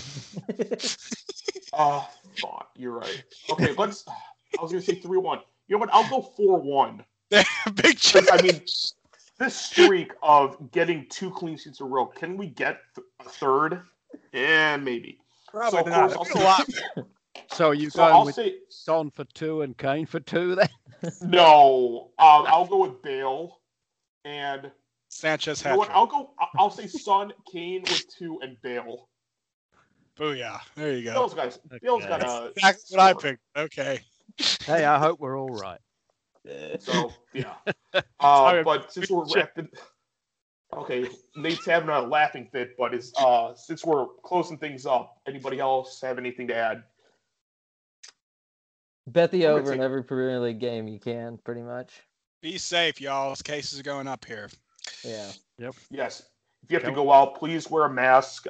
Fuck, you're right. Okay, I was going to say 3-1. You know what? I'll go 4-1. Big change. I mean, this streak of getting 2 clean sheets in a row, can we get a third? Yeah, maybe. Probably so, not. Course, A lot. So you so going I'll with say Son for 2 and Kane for 2 then? no. I'll go with Bale and Sanchez you know hat what? I'll say Son, Kane with 2, and Bale. Booyah. There you go. Bale's got a. That's what I picked. Okay. Hey, I hope we're all right. So yeah. But since we're wrapping, okay, Nate's having a laughing fit. But since we're closing things up, anybody else have anything to add? Bet the over in every Premier League game you can, pretty much. Be safe, y'all. Cases are going up here. Yeah. Yep. Yes. If you have to go out, please wear a mask.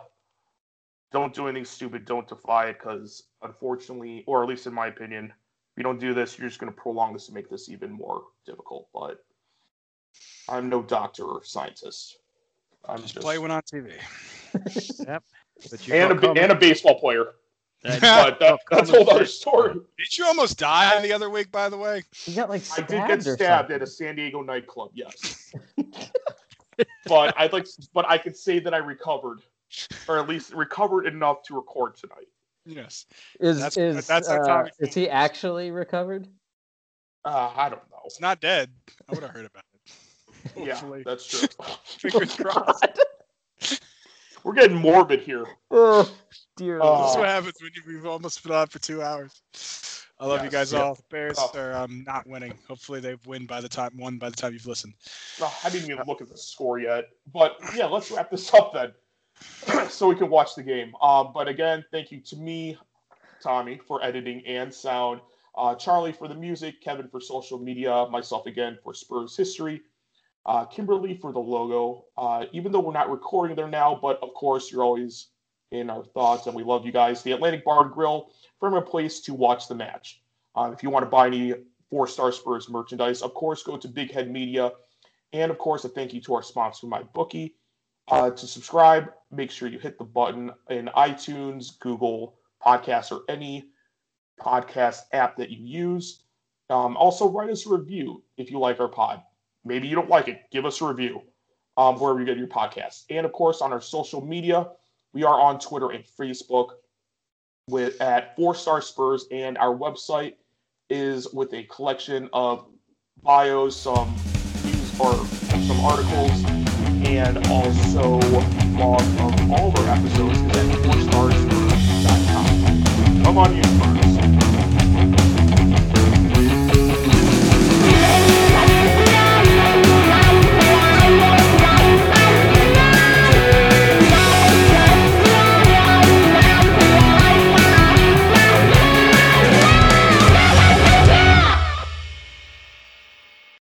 Don't do anything stupid. Don't defy it, because unfortunately, or at least in my opinion, if you don't do this, you're just going to prolong this and make this even more difficult. But I'm no doctor or scientist. I'm just play one on TV. Yep. But and a baseball player. And But that's a whole other story. Did you almost die the other week, by the way? You got like I stabbed did get or stabbed something. at a San Diego nightclub. Yes. But I could say that I recovered, or at least recovered enough to record tonight. Yes. That's how Tommy is he actually recovered? I don't know. It's not dead. I would have heard about it. Yeah, Hopefully. that's true. Fingers crossed. We're getting morbid here. Oh, dear. This is Oh. what happens when we've almost been on for 2 hours. I love you guys all. Bears are not winning. Hopefully they won by the time you've listened. No, I didn't even look at the score yet. But yeah, let's wrap this up then, so we can watch the game. But again, thank you to me, Tommy, for editing and sound. Charlie for the music, Kevin for social media, myself again for Spurs history, Kimberly for the logo. Even though we're not recording there now, but of course you're always in our thoughts, and we love you guys. The Atlantic Bar and Grill, premier place to watch the match. If you want to buy any 4-Star Spurs merchandise, of course, go to Big Head Media. And of course, a thank you to our sponsor, MyBookie. To subscribe, make sure you hit the button in iTunes, Google Podcasts, or any podcast app that you use. Also, write us a review if you like our pod. Maybe you don't like it. Give us a review wherever you get your podcasts. And, of course, on our social media, we are on Twitter and Facebook at 4-Star Spurs. And our website is with a collection of bios, some news or some articles, and also log of all of our episodes is at 4starspurs.com. Come on, you.